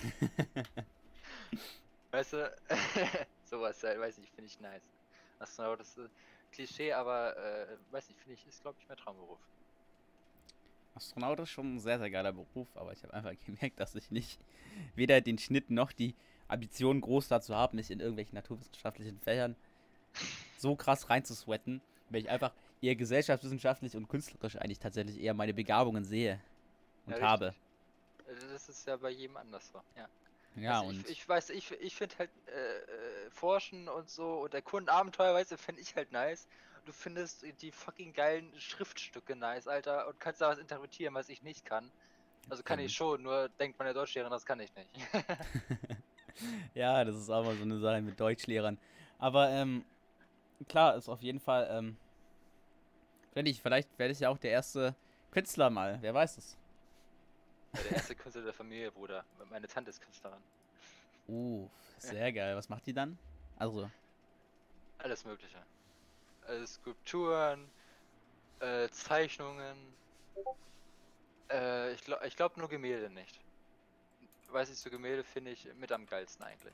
Weißt du? Sowas halt, weiß nicht, finde ich nice. Astronaut ist äh, Klischee, aber äh, weiß nicht, finde ich, ist glaube ich mein Traumberuf. Astronaut ist schon ein sehr, sehr geiler Beruf, aber ich habe einfach gemerkt, dass ich nicht weder den Schnitt noch die Ambition groß dazu habe, mich in irgendwelchen naturwissenschaftlichen Fächern so krass reinzusweaten, weil ich einfach eher gesellschaftswissenschaftlich und künstlerisch eigentlich tatsächlich eher meine Begabungen sehe und Ja, habe. richtig. Also das ist ja bei jedem anders so, ja. Ja, Also und ich, ich weiß, ich, ich finde halt äh, äh, Forschen und so und der Kundenabenteuer, weißt du, finde ich halt nice. Du findest die fucking geilen Schriftstücke nice, Alter, und kannst da was interpretieren, was ich nicht kann. Also kann Ähm. ich schon, nur denkt meine Deutschlehrerin, das kann ich nicht. ja, das ist auch mal so eine Sache mit Deutschlehrern. Aber ähm, klar, ist auf jeden Fall, ähm, wenn ich, vielleicht werde ich ja auch der erste Künstler mal, wer weiß es. Ja, der erste Künstler der Familie, Bruder. Meine Tante ist Künstlerin. Uh, sehr geil. Was macht die dann? Also, Alles Mögliche. Also Skulpturen, äh, Zeichnungen. Äh, ich glaube ich glaub nur Gemälde nicht. Weiß ich, so Gemälde finde ich mit am geilsten eigentlich.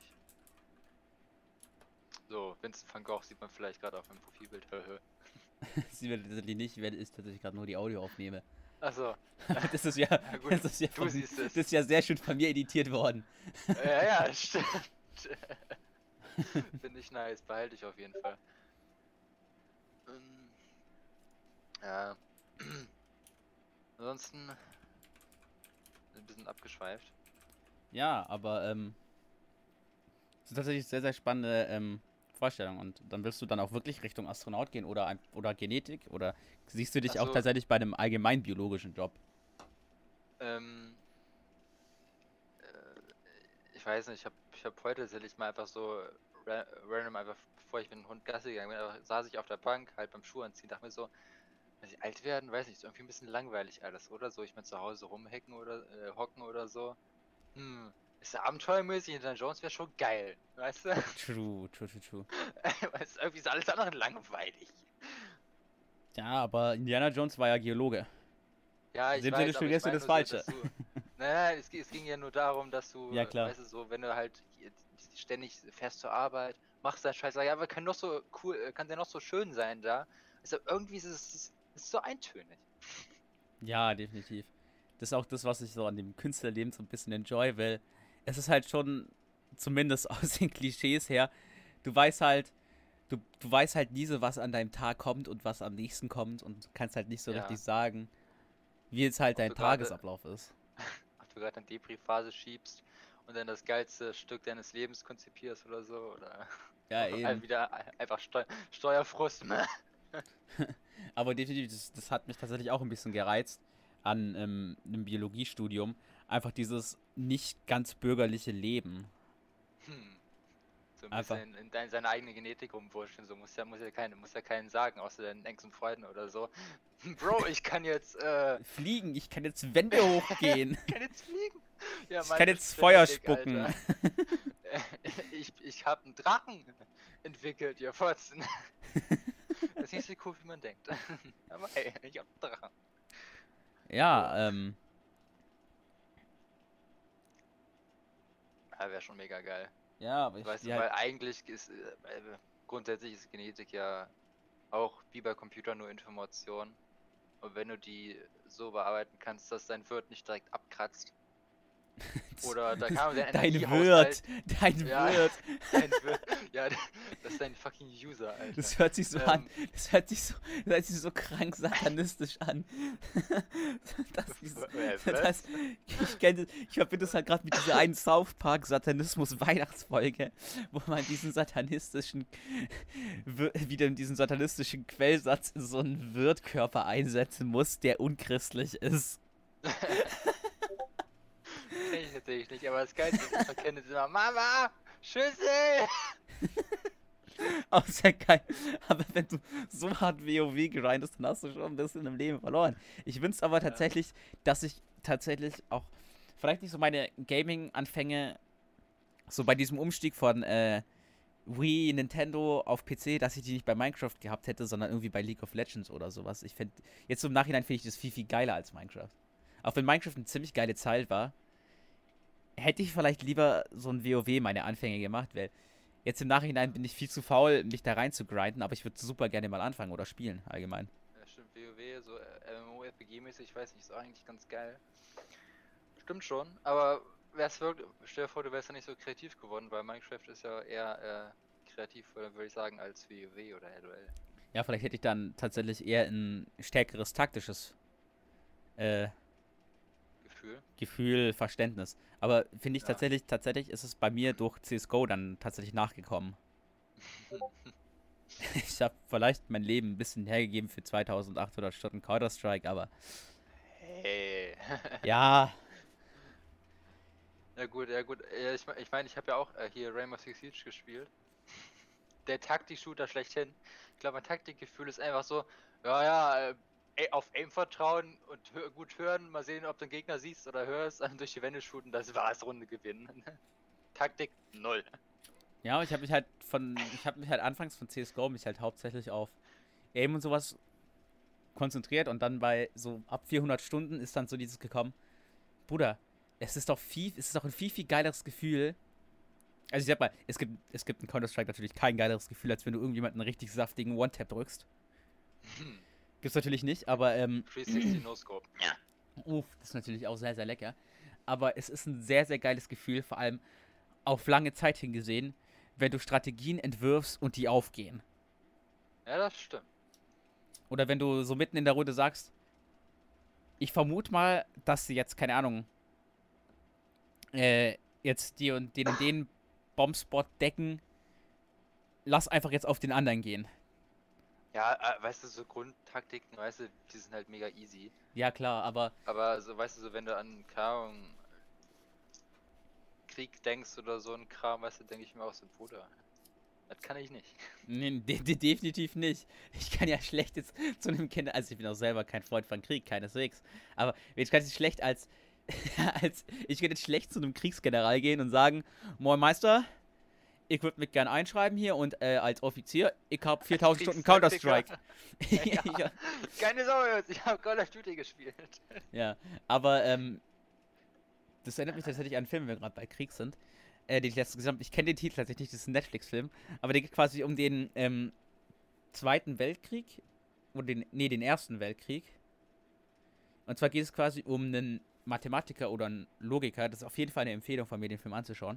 So, Vincent van Gogh sieht man vielleicht gerade auf meinem Profilbild. sie wird tatsächlich nicht, weil ich tatsächlich gerade nur die Audio aufnehme. Achso. Das ist ja, Ja, gut, das ist ja, du von, siehst es. das ist ja sehr schön von mir editiert worden. Ja, ja, stimmt. Finde ich nice, behalte ich auf jeden Fall. Ähm, Ja. Ansonsten ein bisschen abgeschweift. Ja, aber ähm, das ist tatsächlich sehr, sehr spannende ähm, Vorstellung. Und dann willst du dann auch wirklich Richtung Astronaut gehen oder, ein, oder Genetik? Oder siehst du dich auch Also- tatsächlich bei einem allgemein biologischen Job? Ähm, äh, ich weiß nicht, ich habe ich hab heute tatsächlich mal einfach so ra random einfach, bevor ich mit dem Hund Gassi gegangen bin, einfach saß ich auf der Bank, halt beim Schuh anziehen, dachte mir so, wenn ich alt werden, weiß nicht, ist irgendwie ein bisschen langweilig alles, oder? So, ich mal zu Hause rumhecken oder äh, hocken oder so. Hm, ist ja abenteuermäßig, Indiana Jones wäre schon geil, weißt du? True, true, true, true. Weißt du, irgendwie ist alles andere langweilig. Ja, aber Indiana Jones war ja Geologe. Ja, In ich dem weiß, Sinne aber studierst ich du mein das nur so, Falsche. dass du, nein, nein, es, ging- es ging ja nur darum, dass du, Ja, klar. weißt du, so, wenn du halt hier ständig fährst zur Arbeit, machst deinen Scheiß, ja, aber kann noch so cool, äh, kann ja noch so schön sein da. Also irgendwie ist es, es ist so eintönig. Ja, definitiv. Das ist auch das, was ich so an dem Künstlerleben so ein bisschen enjoy, weil es ist halt schon, zumindest aus den Klischees her, du weißt halt, du, du weißt halt nie so, was an deinem Tag kommt und was am nächsten kommt und kannst halt nicht so Ja. richtig sagen, wie jetzt halt Ob dein du gerade- Tagesablauf ist. Ob du gerade eine Depri-Phase schiebst und dann das geilste Stück deines Lebens konzipierst oder so, oder Ja, einfach eben. wieder einfach Steu Steuerfrust. Aber definitiv, das, das hat mich tatsächlich auch ein bisschen gereizt an ähm, einem Biologiestudium. Einfach dieses nicht ganz bürgerliche Leben. Hm. So ein Einfach. bisschen in dein, seine eigene Genetik rumwurschteln, so muss ja, muss ja keine, muss ja keinen sagen, außer deinen engsten Freunden oder so. Bro, ich kann jetzt, äh, Fliegen, ich kann jetzt Wände hochgehen. ich kann jetzt fliegen. Ja, Ich meine kann jetzt Feuer Genetik, spucken. Alter. ich ich habe einen Drachen entwickelt, ihr Fotzen. Das ist nicht so cool, wie man denkt. Aber hey, ich hab einen Drachen. Ja, ähm, Ja, wäre schon mega geil. ja, aber ich, Weißt du, die weil halt, eigentlich ist, äh, äh, grundsätzlich ist Genetik ja auch wie bei Computern nur Information. Und wenn du die so bearbeiten kannst, dass dein Wirt nicht direkt abkratzt. Oder da kann man den dein Energiehaushalt- Wirt, dein Ja. Wirt. Dein Wirt, ja, das ist dein fucking User, Alter. Das hört sich so Ähm. an, das hört sich so, das hört sich so krank satanistisch an. das, ist, Äh, was? das, ich kenne, ich verbinde das halt gerade mit dieser einen South Park Satanismus Weihnachtsfolge, wo man diesen satanistischen, Wir- wieder diesen satanistischen Quellsatz in so einen Wirtkörper einsetzen muss, der unchristlich ist. Kenn ich natürlich nicht, aber das Geilste ist, ich verkenne es immer, Mama, Schüssel! Auch sehr geil. Aber wenn du so hart WoW grindest, dann hast du schon ein bisschen im Leben verloren. Ich wünsche aber tatsächlich, dass ich tatsächlich auch vielleicht nicht so meine Gaming-Anfänge, so bei diesem Umstieg von äh, Wii, Nintendo auf P C, dass ich die nicht bei Minecraft gehabt hätte, sondern irgendwie bei League of Legends oder sowas. Ich finde, jetzt so im Nachhinein finde ich das viel, viel geiler als Minecraft. Auch wenn Minecraft eine ziemlich geile Zeit war, hätte ich vielleicht lieber so ein WoW meine Anfänge gemacht, weil jetzt im Nachhinein bin ich viel zu faul, mich da rein zu grinden, aber ich würde super gerne mal anfangen oder spielen, allgemein. Ja, stimmt, WoW, so MMORPG-mäßig, ich weiß nicht, ist auch eigentlich ganz geil. Stimmt schon, aber wär's wirklich, stell dir vor, du wärst ja nicht so kreativ geworden, weil Minecraft ist ja eher äh, kreativ, würde ich sagen, als WoW oder L O L. Ja, vielleicht hätte ich dann tatsächlich eher ein stärkeres taktisches äh, Gefühl. Gefühl, Verständnis. Aber finde ich Ja. tatsächlich, tatsächlich ist es bei mir durch C S G O dann tatsächlich nachgekommen. Ich habe vielleicht mein Leben ein bisschen hergegeben für zweitausendachthundert Stunden Counter-Strike, aber Hey. ja, Ja gut, ja gut. Ja, ich meine, ich, mein, ich habe ja auch äh, hier Rainbow Six Siege gespielt. Der Taktik-Shooter schlechthin. Ich glaube, mein Taktikgefühl ist einfach so, ja, ja, äh, ey, auf Aim vertrauen und hö gut hören, mal sehen, ob du den Gegner siehst oder hörst, dann durch die Wände shooten, das war's, Runde gewinnen. Taktik null. ja, ich habe mich halt von, ich habe mich halt anfangs von C S G O mich halt hauptsächlich auf Aim und sowas konzentriert und dann bei so ab vierhundert Stunden ist dann so dieses gekommen, Bruder, es ist doch viel, es ist doch ein viel, viel geileres Gefühl. Also ich sag mal, es gibt, es gibt in Counter-Strike natürlich kein geileres Gefühl, als wenn du irgendjemanden einen richtig saftigen One-Tap drückst. Hm. Gibt's natürlich nicht, aber ähm, dreihundertsechzig No-Scope. uff, das ist natürlich auch sehr, sehr lecker. Aber es ist ein sehr, sehr geiles Gefühl, vor allem auf lange Zeit hingesehen, wenn du Strategien entwirfst und die aufgehen. Ja, das stimmt. Oder wenn du so mitten in der Runde sagst, ich vermute mal, dass sie jetzt, keine Ahnung, äh, jetzt die und den und den Bombspot decken, lass einfach jetzt auf den anderen gehen. Ja, äh, weißt du, so Grundtaktiken, weißt du, die sind halt mega easy. Ja, klar, aber Aber so, weißt du, so wenn du an, keine Ahnung, Krieg denkst oder so ein Kram, weißt du, denke ich mir auch so, Bruder, das kann ich nicht. nee, de de definitiv nicht. Ich kann ja schlecht jetzt zu einem Kind, also ich bin auch selber kein Freund von Krieg, keineswegs. Aber ich kann jetzt schlecht als, als, ich könnte jetzt schlecht zu einem Kriegsgeneral gehen und sagen, Moin Meister, ich würde mich gern einschreiben hier und äh, als Offizier, ich habe viertausend Stunden Counter-Strike. Ja. ja, Keine Sorge, ich habe Call of Duty gespielt. ja, aber ähm, das erinnert mich tatsächlich an einen Film, wenn wir gerade bei Krieg sind. Äh, den ich letztens gesehen habe. Ich kenne den Titel tatsächlich nicht, das ist ein Netflix-Film. Aber der geht quasi um den ähm, Zweiten Weltkrieg. Oder den, nee, den Ersten Weltkrieg. Und zwar geht es quasi um einen Mathematiker oder einen Logiker. Das ist auf jeden Fall eine Empfehlung von mir, den Film anzuschauen.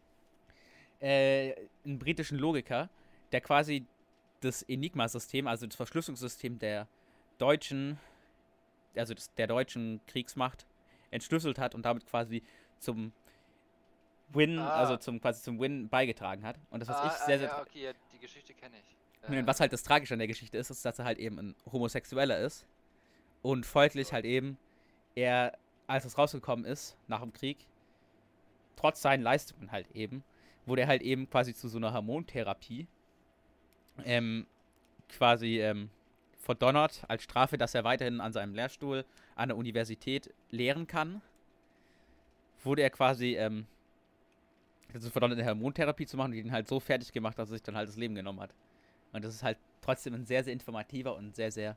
Äh, einen britischen Logiker, der quasi das Enigma-System, also das Verschlüsselungssystem der deutschen, also das, der deutschen Kriegsmacht entschlüsselt hat und damit quasi zum Win, Ah. also zum quasi zum Win beigetragen hat. Und das, was ich ah, sehr, ah, sehr ja, tra- okay, ja, die Geschichte kenne ich. und Äh, was halt das Tragische an der Geschichte ist, ist, dass er halt eben ein Homosexueller ist. Und folglich halt eben, er, als es rausgekommen ist, nach dem Krieg, trotz seinen Leistungen halt eben, wurde er halt eben quasi zu so einer Hormontherapie ähm, quasi ähm, verdonnert als Strafe, dass er weiterhin an seinem Lehrstuhl an der Universität lehren kann. Wurde er quasi ähm, dazu verdonnert, eine Hormontherapie zu machen und ihn halt so fertig gemacht, dass er sich dann halt das Leben genommen hat. Und das ist halt trotzdem ein sehr, sehr informativer und sehr, sehr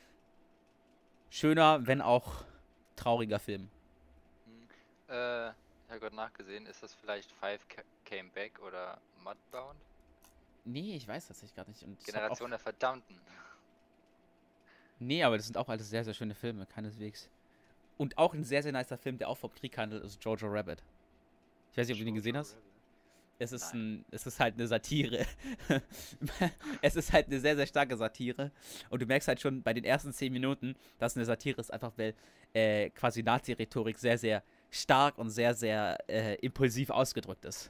schöner, wenn auch trauriger Film. hm, äh, ich habe gerade nachgesehen, ist das vielleicht Five Ca- Came Back oder Mudbound? Nee, ich weiß das nicht gar nicht. Und das hat Generation auch, der Verdammten. nee, aber das sind auch alles sehr, sehr schöne Filme, keineswegs. Und auch ein sehr, sehr nicer Film, der auch vom Krieg handelt, ist Jojo Rabbit. Ich weiß nicht, ob du den gesehen hast. Es ist, ein, es ist halt eine Satire. Es ist halt eine sehr, sehr starke Satire. Und du merkst halt schon bei den ersten zehn Minuten, dass es eine Satire ist, einfach weil äh, quasi Nazi-Rhetorik sehr, sehr stark und sehr, sehr äh, impulsiv ausgedrückt ist.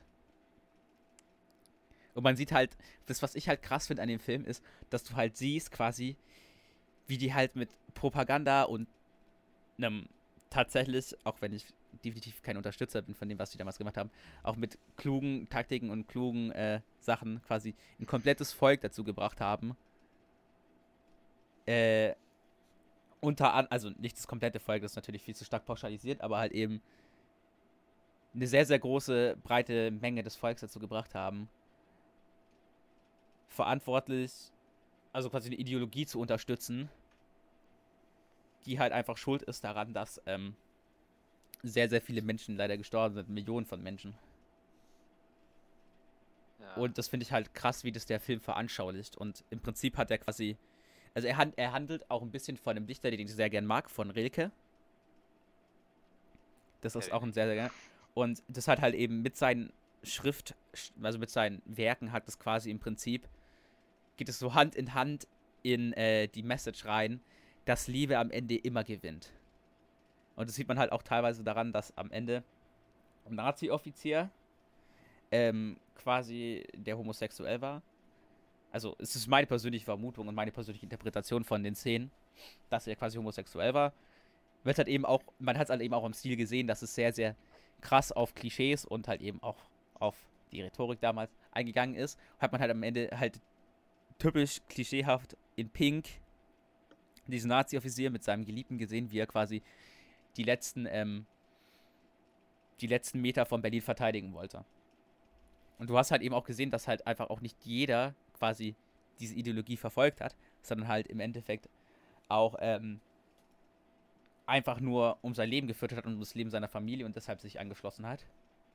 Und man sieht halt, das, was ich halt krass finde an dem Film, ist, dass du halt siehst quasi, wie die halt mit Propaganda und einem tatsächlich, auch wenn ich definitiv kein Unterstützer bin von dem, was die damals gemacht haben, auch mit klugen Taktiken und klugen äh, Sachen quasi ein komplettes Volk dazu gebracht haben. Äh, unter an, also nicht das komplette Volk, das ist natürlich viel zu stark pauschalisiert, aber halt eben eine sehr, sehr große, breite Menge des Volks dazu gebracht haben, verantwortlich, also quasi eine Ideologie zu unterstützen, die halt einfach schuld ist daran, dass ähm, sehr, sehr viele Menschen leider gestorben sind, Millionen von Menschen. Ja. Und das finde ich halt krass, wie das der Film veranschaulicht. Und im Prinzip hat er quasi, also er, hand, er handelt auch ein bisschen von einem Dichter, den ich sehr gern mag, von Rilke. Das ist Ja, auch ein sehr, sehr gern. Und das hat halt eben mit seinen Schrift, also mit seinen Werken hat es quasi im Prinzip, geht es so Hand in Hand in äh, die Message rein, dass Liebe am Ende immer gewinnt. Und das sieht man halt auch teilweise daran, dass am Ende ein Nazi-Offizier ähm, quasi der homosexuell war. Also es ist meine persönliche Vermutung und meine persönliche Interpretation von den Szenen, dass er quasi homosexuell war. Wird halt eben auch, man hat es halt eben auch im Stil gesehen, dass es sehr, sehr krass auf Klischees und halt eben auch auf die Rhetorik damals eingegangen ist. Hat man halt am Ende halt typisch klischeehaft in Pink diesen Nazi-Offizier mit seinem Geliebten gesehen, wie er quasi die letzten, ähm, die letzten Meter von Berlin verteidigen wollte. Und du hast halt eben auch gesehen, dass halt einfach auch nicht jeder quasi diese Ideologie verfolgt hat, sondern halt im Endeffekt auch ähm, einfach nur um sein Leben geführt hat und um das Leben seiner Familie und deshalb sich angeschlossen hat.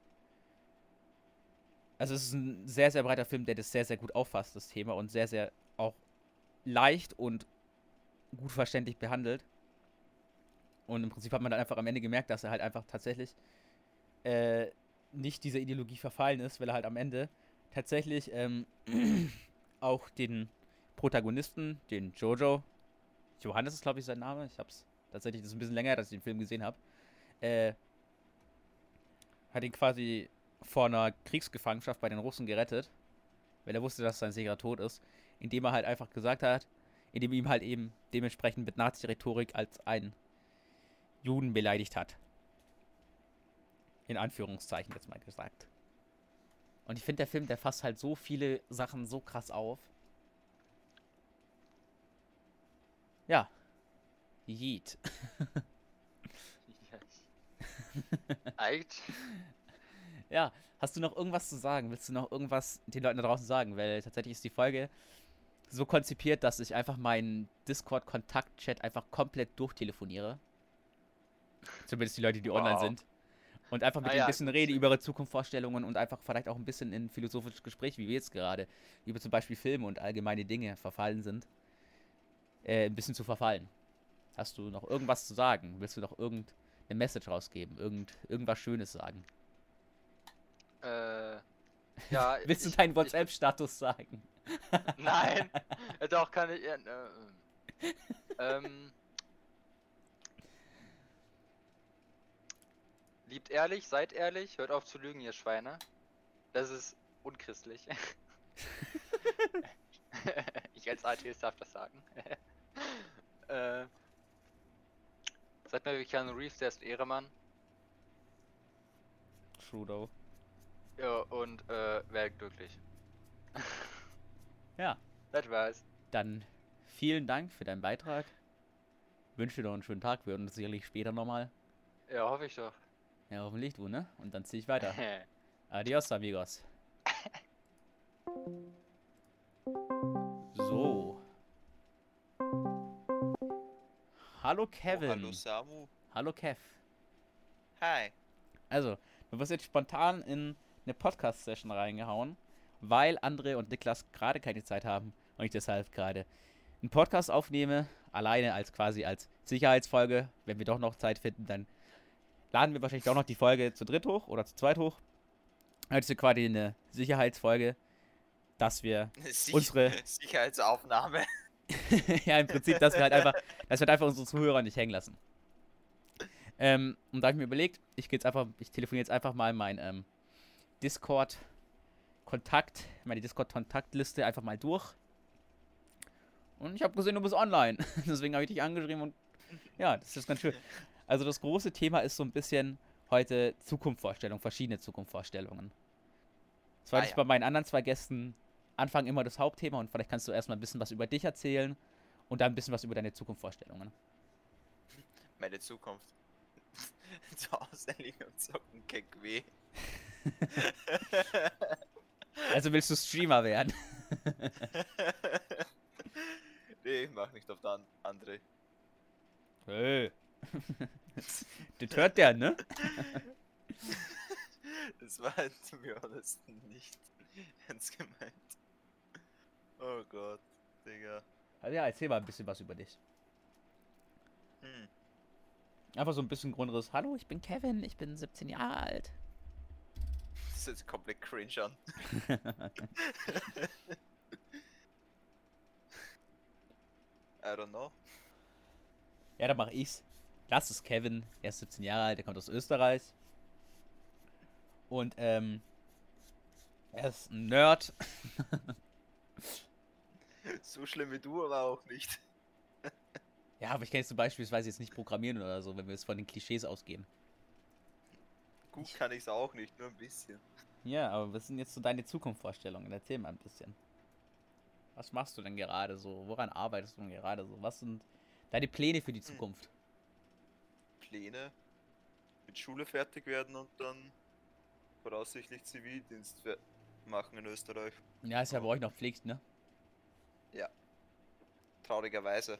Also es ist ein sehr, sehr breiter Film, der das sehr, sehr gut auffasst, das Thema, und sehr, sehr auch leicht und gut verständlich behandelt. Und im Prinzip hat man dann einfach am Ende gemerkt, dass er halt einfach tatsächlich äh, nicht dieser Ideologie verfallen ist, weil er halt am Ende tatsächlich ähm, auch den Protagonisten, den Jojo, Johannes ist glaube ich sein Name, ich hab's tatsächlich, das ist ein bisschen länger her, dass ich den Film gesehen habe, äh, hat ihn quasi vor einer Kriegsgefangenschaft bei den Russen gerettet, weil er wusste, dass sein Sieger tot ist, indem er halt einfach gesagt hat, indem er ihm halt eben dementsprechend mit Nazi-Rhetorik als ein Juden beleidigt hat. In Anführungszeichen jetzt mal gesagt. Und ich finde, der Film, der fasst halt so viele Sachen so krass auf. Ja. Yeet. Echt? Ja, hast du noch irgendwas zu sagen? Willst du noch irgendwas den Leuten da draußen sagen? Weil tatsächlich ist die Folge so konzipiert, dass ich einfach meinen Discord-Kontakt-Chat einfach komplett durchtelefoniere. Zumindest die Leute, die online Wow. sind. Und einfach mit Ah denen ja, ein bisschen gut. rede über ihre Zukunftsvorstellungen und einfach vielleicht auch ein bisschen in philosophisches Gespräch, wie wir jetzt gerade, über zum Beispiel Filme und allgemeine Dinge verfallen sind, äh, ein bisschen zu verfallen. Hast du noch irgendwas zu sagen? Willst du noch irgendeine Message rausgeben? Irgend, irgendwas Schönes sagen? Äh, ja, Willst du ich- deinen ich- WhatsApp-Status sagen? Nein, äh, doch kann ich. Äh, äh, ähm, liebt ehrlich, seid ehrlich, hört auf zu lügen, ihr Schweine. Das ist unchristlich. Ich als Atheist darf das sagen. äh, seid mal wie Keanu Reeves, der ist Ehremann. True, though. Ja, und äh, werdet glücklich. Ja, Das war's. dann vielen Dank für deinen Beitrag. Wünsche dir noch einen schönen Tag. Wir hören uns sicherlich später nochmal. Ja, hoffe ich doch. Ja, hoffentlich du, ne? Und dann ziehe ich weiter. Adios, amigos. So. Hallo Kevin. Oh, hallo Samu. Hallo Kev. Hi. Also, du wirst jetzt spontan in eine Podcast-Session reingehauen, weil André und Niklas gerade keine Zeit haben und ich deshalb gerade einen Podcast aufnehme, alleine als quasi als Sicherheitsfolge. Wenn wir doch noch Zeit finden, dann laden wir wahrscheinlich doch noch die Folge zu dritt hoch oder zu zweit hoch. Heute ist quasi eine Sicherheitsfolge, dass wir Sich unsere Sicherheitsaufnahme. ja, im Prinzip, dass wir halt einfach, dass wir halt einfach unsere Zuhörer nicht hängen lassen. Ähm, und da habe ich mir überlegt, ich gehe jetzt einfach, ich telefoniere jetzt einfach mal mein ähm, Discord-Kontakt, meine Discord-Kontaktliste einfach mal durch. Und ich habe gesehen, du bist online. Deswegen habe ich dich angeschrieben und ja, das ist ganz schön. Also das große Thema ist so ein bisschen heute Zukunftsvorstellungen, verschiedene Zukunftsvorstellungen. Das wollte Ah, ich ja. bei meinen anderen zwei Gästen Anfang immer das Hauptthema und vielleicht kannst du erstmal ein bisschen was über dich erzählen und dann ein bisschen was über deine Zukunftsvorstellungen. Meine Zukunft. zu Hause liegen und zocken kein weh. Also willst du Streamer werden? Nee, ich mach nicht auf der an andere. Hey. Das hört der, ne? Das war to be honest nicht ernst gemeint. Oh Gott, Digga. Also ja, erzähl mal ein bisschen was über dich. Hm. Einfach so ein bisschen Grundriss. Hallo, ich bin Kevin, ich bin siebzehn Jahre alt. Das hört sich komplett cringe an. I don't know. Ja, dann mach ich's. Das ist Kevin, er ist siebzehn Jahre alt, er kommt aus Österreich. Und, ähm, er ist ein Nerd. So schlimm wie du, aber auch nicht. Ja, aber ich kann jetzt zum Beispiel jetzt nicht programmieren oder so, wenn wir jetzt von den Klischees ausgehen. Gut kann ich's auch nicht, nur ein bisschen. Ja, aber was sind jetzt so deine Zukunftsvorstellungen? Erzähl mal ein bisschen. Was machst du denn gerade so? Woran arbeitest du denn gerade so? Was sind deine Pläne für die Zukunft? Pläne? Mit Schule fertig werden und dann voraussichtlich Zivildienst fe- machen in Österreich. Ja, ist ja bei euch noch Pflicht, ne? Traurigerweise.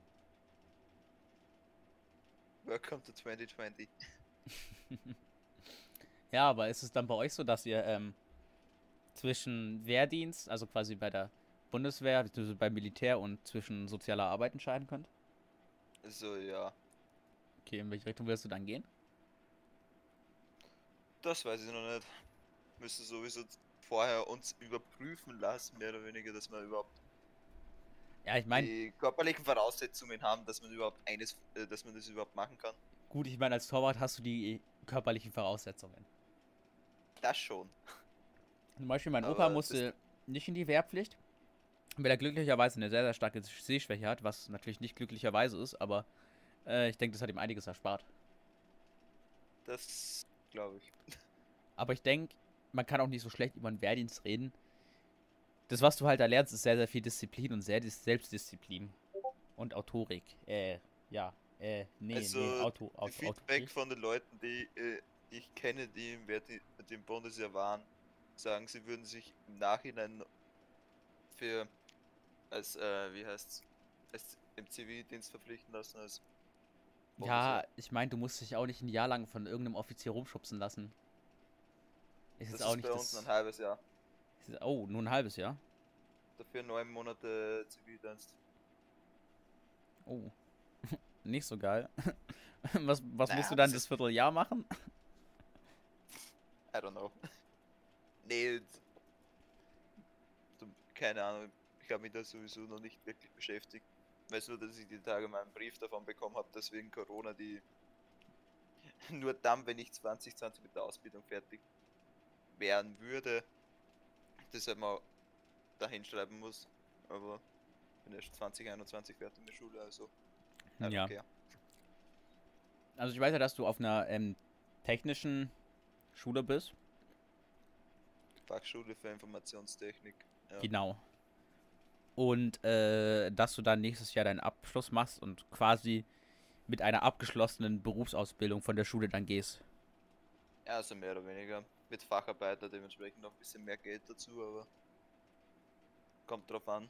Welcome to twenty twenty. Ja, aber ist es dann bei euch so, dass ihr ähm, zwischen Wehrdienst, also quasi bei der Bundeswehr, beziehungsweise beim Militär und zwischen sozialer Arbeit entscheiden könnt? Also ja, Okay, in welche Richtung willst du dann gehen? das weiß ich noch nicht. Müssen sowieso vorher uns überprüfen lassen, mehr oder weniger, dass wir überhaupt Ja, ich meine, die körperlichen Voraussetzungen haben, dass man überhaupt eines, äh, dass man das überhaupt machen kann. gut, ich meine, als Torwart hast du die körperlichen Voraussetzungen. Das schon. Zum Beispiel mein Aber Opa das- musste nicht in die Wehrpflicht, weil er glücklicherweise eine sehr, sehr starke Sehschwäche hat, was natürlich nicht glücklicherweise ist, aber äh, ich denke, das hat ihm einiges erspart. Das glaube ich. Aber ich denke, man kann auch nicht so schlecht über den Wehrdienst reden. Das, was du halt da lernst, ist sehr, sehr viel Disziplin und sehr dis Selbstdisziplin. Und Autorik. Äh, ja. Äh, nee, Also, nee, Auto, Die Auto, Feedback Autorik. von den Leuten, die, äh, die ich kenne, die im, Wehrdi- die im Bundesheer waren, sagen, sie würden sich im Nachhinein für als, äh, wie heißt's, als im Zivildienst verpflichten lassen als Ja, Bundeswehr. ich meine, du musst dich auch nicht ein Jahr lang von irgendeinem Offizier rumschubsen lassen. Ist Das jetzt auch ist nicht bei uns das. ein halbes Jahr. ist- Oh, nur ein halbes Jahr. Dafür neun Monate Zivildienst. Oh. Nicht so geil. Was, was Naja, musst du dann das das ist- Vierteljahr machen? I don't know. Nee, d- d- keine Ahnung. Ich habe mich da sowieso noch nicht wirklich beschäftigt. Weiß nur, dass ich die Tage mal einen Brief davon bekommen habe, dass wegen Corona die nur dann, wenn ich zwanzig zwanzig mit der Ausbildung fertig werden würde, das halt mal dahin schreiben muss. Aber ich bin erst zwanzig einundzwanzig fertig in der Schule, also. I don't Ja. care. Also ich weiß ja, dass du auf einer ähm, technischen Schule bist. Fachschule für Informationstechnik. Ja. Genau. Und äh, dass du dann nächstes Jahr deinen Abschluss machst und quasi mit einer abgeschlossenen Berufsausbildung von der Schule dann gehst. Ja, also mehr oder weniger. Mit Facharbeiter dementsprechend noch ein bisschen mehr Geld dazu, aber kommt drauf an.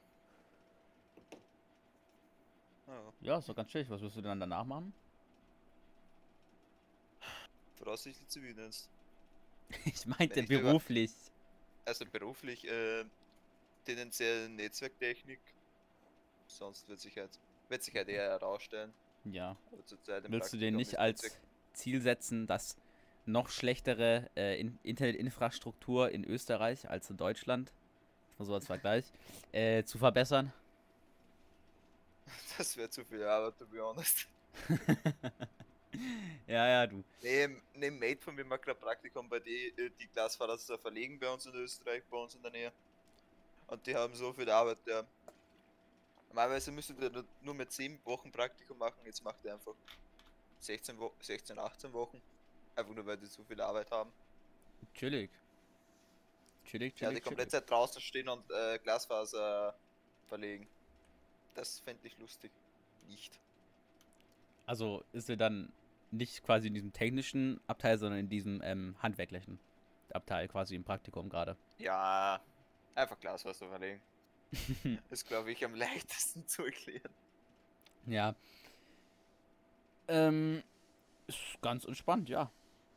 Ja, Ja, ist doch ganz chillig. Was wirst du dann danach machen? voraussichtlich Zivildienst. Ich meinte Wenn ich über- beruflich. Also beruflich äh, tendenziell Netzwerktechnik. Sonst wird sich halt, wird sich halt eher herausstellen. Ja. Aber zurzeit im Willst du dir Praktikum nicht ist als Netzwerk- Ziel setzen, dass noch schlechtere äh, in Internetinfrastruktur in Österreich als in Deutschland, mal so als Vergleich, äh, zu verbessern? Das wäre zu viel Arbeit, to be honest. Ja, ja, du. Nee, ne Mate von mir macht gerade Praktikum bei die, äh, die Glasfaser verlegen bei uns in Österreich, bei uns in der Nähe. Und die haben so viel Arbeit, ja. Normalerweise müsstet ihr nur- nur mit sieben Wochen Praktikum machen, jetzt macht ihr einfach sechzehn, Wo sechzehn, achtzehn Wochen. Einfach nur, weil die so viel Arbeit haben. Chillig. Chillig, Ja, die chillig, komplett chillig. Zeit draußen stehen und äh, Glasfaser verlegen. Das fände ich lustig. Nicht. Also ist dir dann nicht quasi in diesem technischen Abteil, sondern in diesem ähm, handwerklichen Abteil, quasi im Praktikum gerade. Ja, einfach Glasfaser verlegen. Ist, glaube ich, am leichtesten zu erklären. Ja. Ähm, ist ganz entspannt, ja.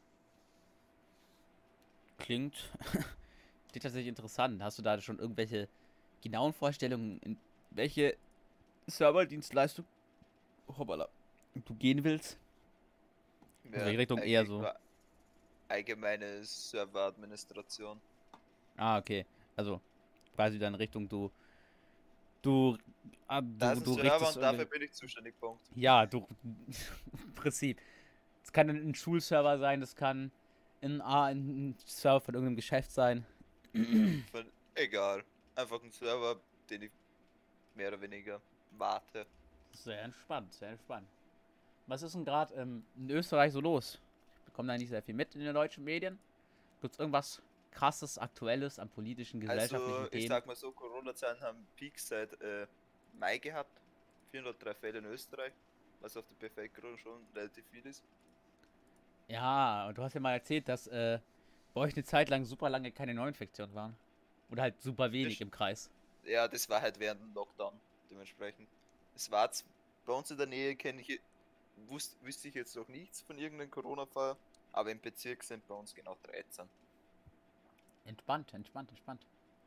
Klingt, klingt tatsächlich interessant. Hast du da schon irgendwelche genauen Vorstellungen, in welche Serverdienstleistung hoppala, du gehen willst? In welche Richtung eher eigentlich so? nur allgemeine Serveradministration. Ah, okay. Also quasi dann Richtung du. Du. Ah, Da du, ist ein du Server richtest und dafür irgendwelche- bin ich zuständig, Punkt. Ja, du. Im Prinzip. Es kann ein Schulserver sein, das kann ein, ah, ein Server von irgendeinem Geschäft sein. Von, egal. Einfach ein Server, den ich mehr oder weniger warte. Sehr entspannt, sehr entspannt. Was ist denn gerade ähm, in Österreich so los? Ich bekomme da nicht sehr viel mit in den deutschen Medien. Gibt es irgendwas krasses, aktuelles an politischen, gesellschaftlichen Also, ich Themen? sag mal so, Corona-Zahlen haben Peak seit äh, Mai gehabt. vierhundertdrei Fälle in Österreich, was auf der Bevölkerung schon relativ viel ist. Ja, und du hast ja mal erzählt, dass äh, bei euch eine Zeit lang super lange keine Neuinfektionen waren. Oder halt super wenig Das- im Kreis. Ja, das war halt während dem Lockdown, dementsprechend. Es war z- bei uns in der Nähe, kenne ich, wusste, wüsste ich jetzt noch nichts von irgendeinem Corona-Fall, aber im Bezirk sind bei uns genau dreizehn. Entspannt, entspannt, entspannt.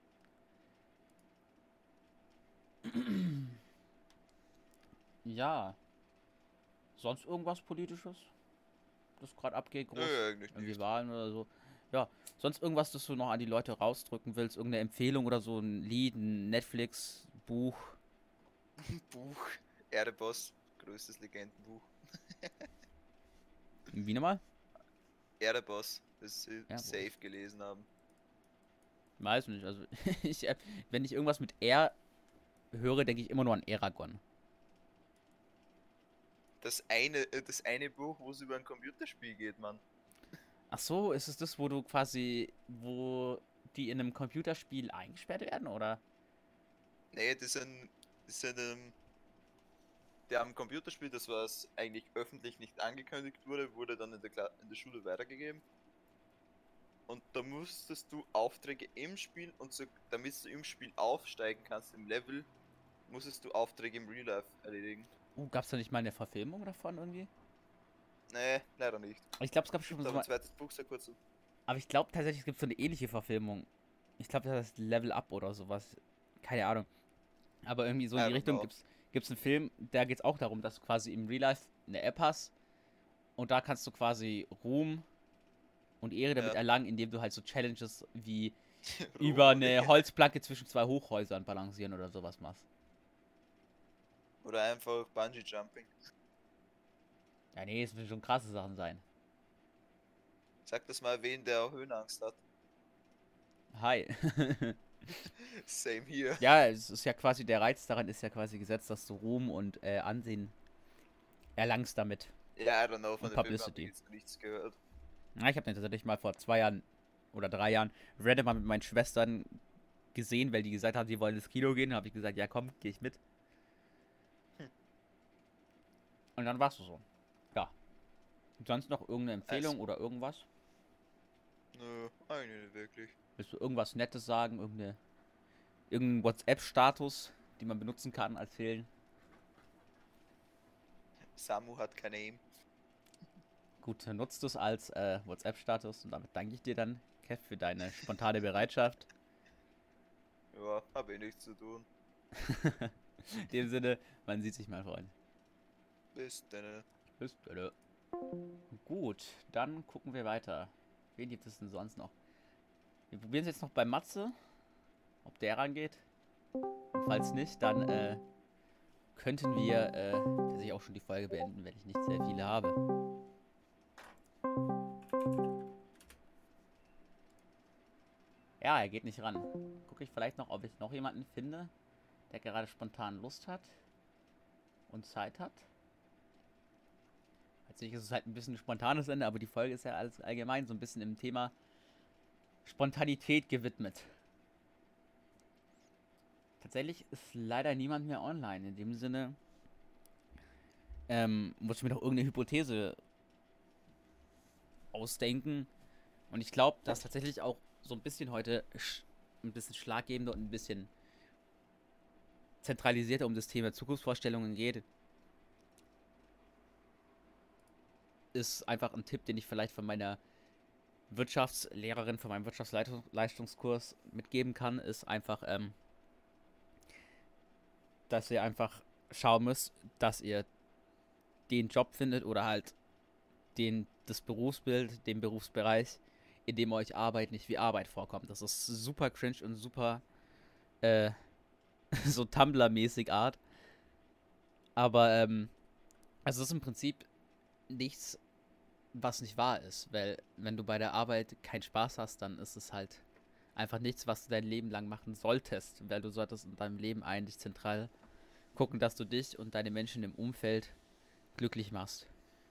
Ja. Sonst irgendwas Politisches? Das gerade abgeht, groß? Nö, eigentlich Irgendwie nicht. Wahlen oder so. Ja. Sonst irgendwas, das du noch an die Leute rausdrücken willst? Irgendeine Empfehlung oder so? Ein Lied, ein Netflix, Buch? Buch, Erdeboss, größtes Legendenbuch. Wie nochmal? Erdeboss, das sie Erdeboss. safe gelesen haben. Weiß nicht. Also, ich, äh, wenn ich irgendwas mit R höre, denke ich immer nur an Eragon. Das eine, äh, das eine Buch, wo es über ein Computerspiel geht, Mann. Ach so, ist es das, wo du quasi, wo die in einem Computerspiel eingesperrt werden, oder? Nee, das sind, das sind, ähm, der am Computerspiel, das was eigentlich öffentlich nicht angekündigt wurde, wurde dann in der, Kla in der Schule weitergegeben. Und da musstest du Aufträge im Spiel und so, damit du im Spiel aufsteigen kannst im Level, musstest du Aufträge im Real Life erledigen. Uh, gab's da nicht mal eine Verfilmung davon irgendwie? Nee, leider nicht. Ich glaube, es gab schon Gibt so aber mal, ein zweites Buch seit kurzem. aber ich glaube tatsächlich, es gibt so eine ähnliche Verfilmung. Ich glaube, das heißt Level Up oder sowas. Keine Ahnung. Aber irgendwie so in I die don't Richtung know. gibt's, gibt's einen Film, da geht's auch darum, dass du quasi im Real Life eine App hast und da kannst du quasi Ruhm und Ehre damit Ja. erlangen, indem du halt so Challenges wie Ruhm über und eine Ehre. Holzplanke zwischen zwei Hochhäusern balancieren oder sowas machst. Oder einfach Bungee Jumping. Ja, nee, es müssen schon krasse Sachen sein. Sag das mal wen, der auch Höhenangst hat. Hi. Same hier. Ja, es ist ja quasi, der Reiz daran ist ja quasi gesetzt, dass du Ruhm und äh, Ansehen erlangst damit. Ja, I don't know, von Und dem Film habe Publicity. ich jetzt nichts gehört. Ja, ich habe den tatsächlich mal vor zwei Jahren oder drei Jahren random mal mit meinen Schwestern gesehen, weil die gesagt haben, sie wollen ins Kino gehen. Habe ich gesagt, ja komm, gehe ich mit. Hm. Und dann warst du so. Ja. Und sonst noch irgendeine Empfehlung Also- oder irgendwas? Nö, eigentlich nicht wirklich. Willst du irgendwas Nettes sagen? Irgendeine, irgendeinen WhatsApp-Status, den man benutzen kann als Fehlen? Samu hat keine Aim. Gut, dann nutzt du es als äh, WhatsApp-Status und damit danke ich dir dann, Kev, für deine spontane Bereitschaft. Ja, habe eh nichts zu tun. In dem Sinne, man sieht sich mal, Freunde. Bis dann. Bis bitte. Gut, dann gucken wir weiter. Wen gibt es denn sonst noch? Wir probieren es jetzt noch bei Matze, ob der rangeht. Und falls nicht, dann äh, könnten wir äh, tatsächlich auch schon die Folge beenden, wenn ich nicht sehr viele habe. Ja, er geht nicht ran. Gucke ich vielleicht noch, ob ich noch jemanden finde, der gerade spontan Lust hat und Zeit hat. Tatsächlich ist es halt ein bisschen ein spontanes Ende, aber die Folge ist ja alles allgemein so ein bisschen im Thema Spontanität gewidmet. Tatsächlich ist leider niemand mehr online. In dem Sinne ähm, muss ich mir doch irgendeine Hypothese ausdenken. Und ich glaube, dass tatsächlich auch so ein bisschen heute sch- ein bisschen schlaggebender und ein bisschen zentralisierter um das Thema Zukunftsvorstellungen geht, ist einfach ein Tipp, den ich vielleicht von meiner Wirtschaftslehrerin, von meinem Wirtschaftsleistungskurs mitgeben kann, ist einfach, ähm, dass ihr einfach schauen müsst, dass ihr den Job findet oder halt den, das Berufsbild, den Berufsbereich, in dem euch Arbeit nicht wie Arbeit vorkommt. Das ist super cringe und super äh, so Tumblr-mäßig Art. Aber ähm, also es ist im Prinzip nichts, was nicht wahr ist. Weil wenn du bei der Arbeit keinen Spaß hast, dann ist es halt einfach nichts, was du dein Leben lang machen solltest. Weil du solltest in deinem Leben eigentlich zentral gucken, dass du dich und deine Menschen im Umfeld glücklich machst.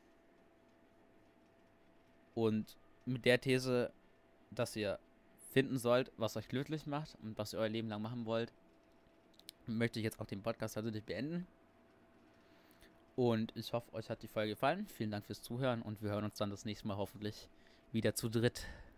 Und mit der These, dass ihr finden sollt, was euch glücklich macht und was ihr euer Leben lang machen wollt, möchte ich jetzt auch den Podcast tatsächlich beenden. Und ich hoffe, euch hat die Folge gefallen. Vielen Dank fürs Zuhören und wir hören uns dann das nächste Mal hoffentlich wieder zu dritt.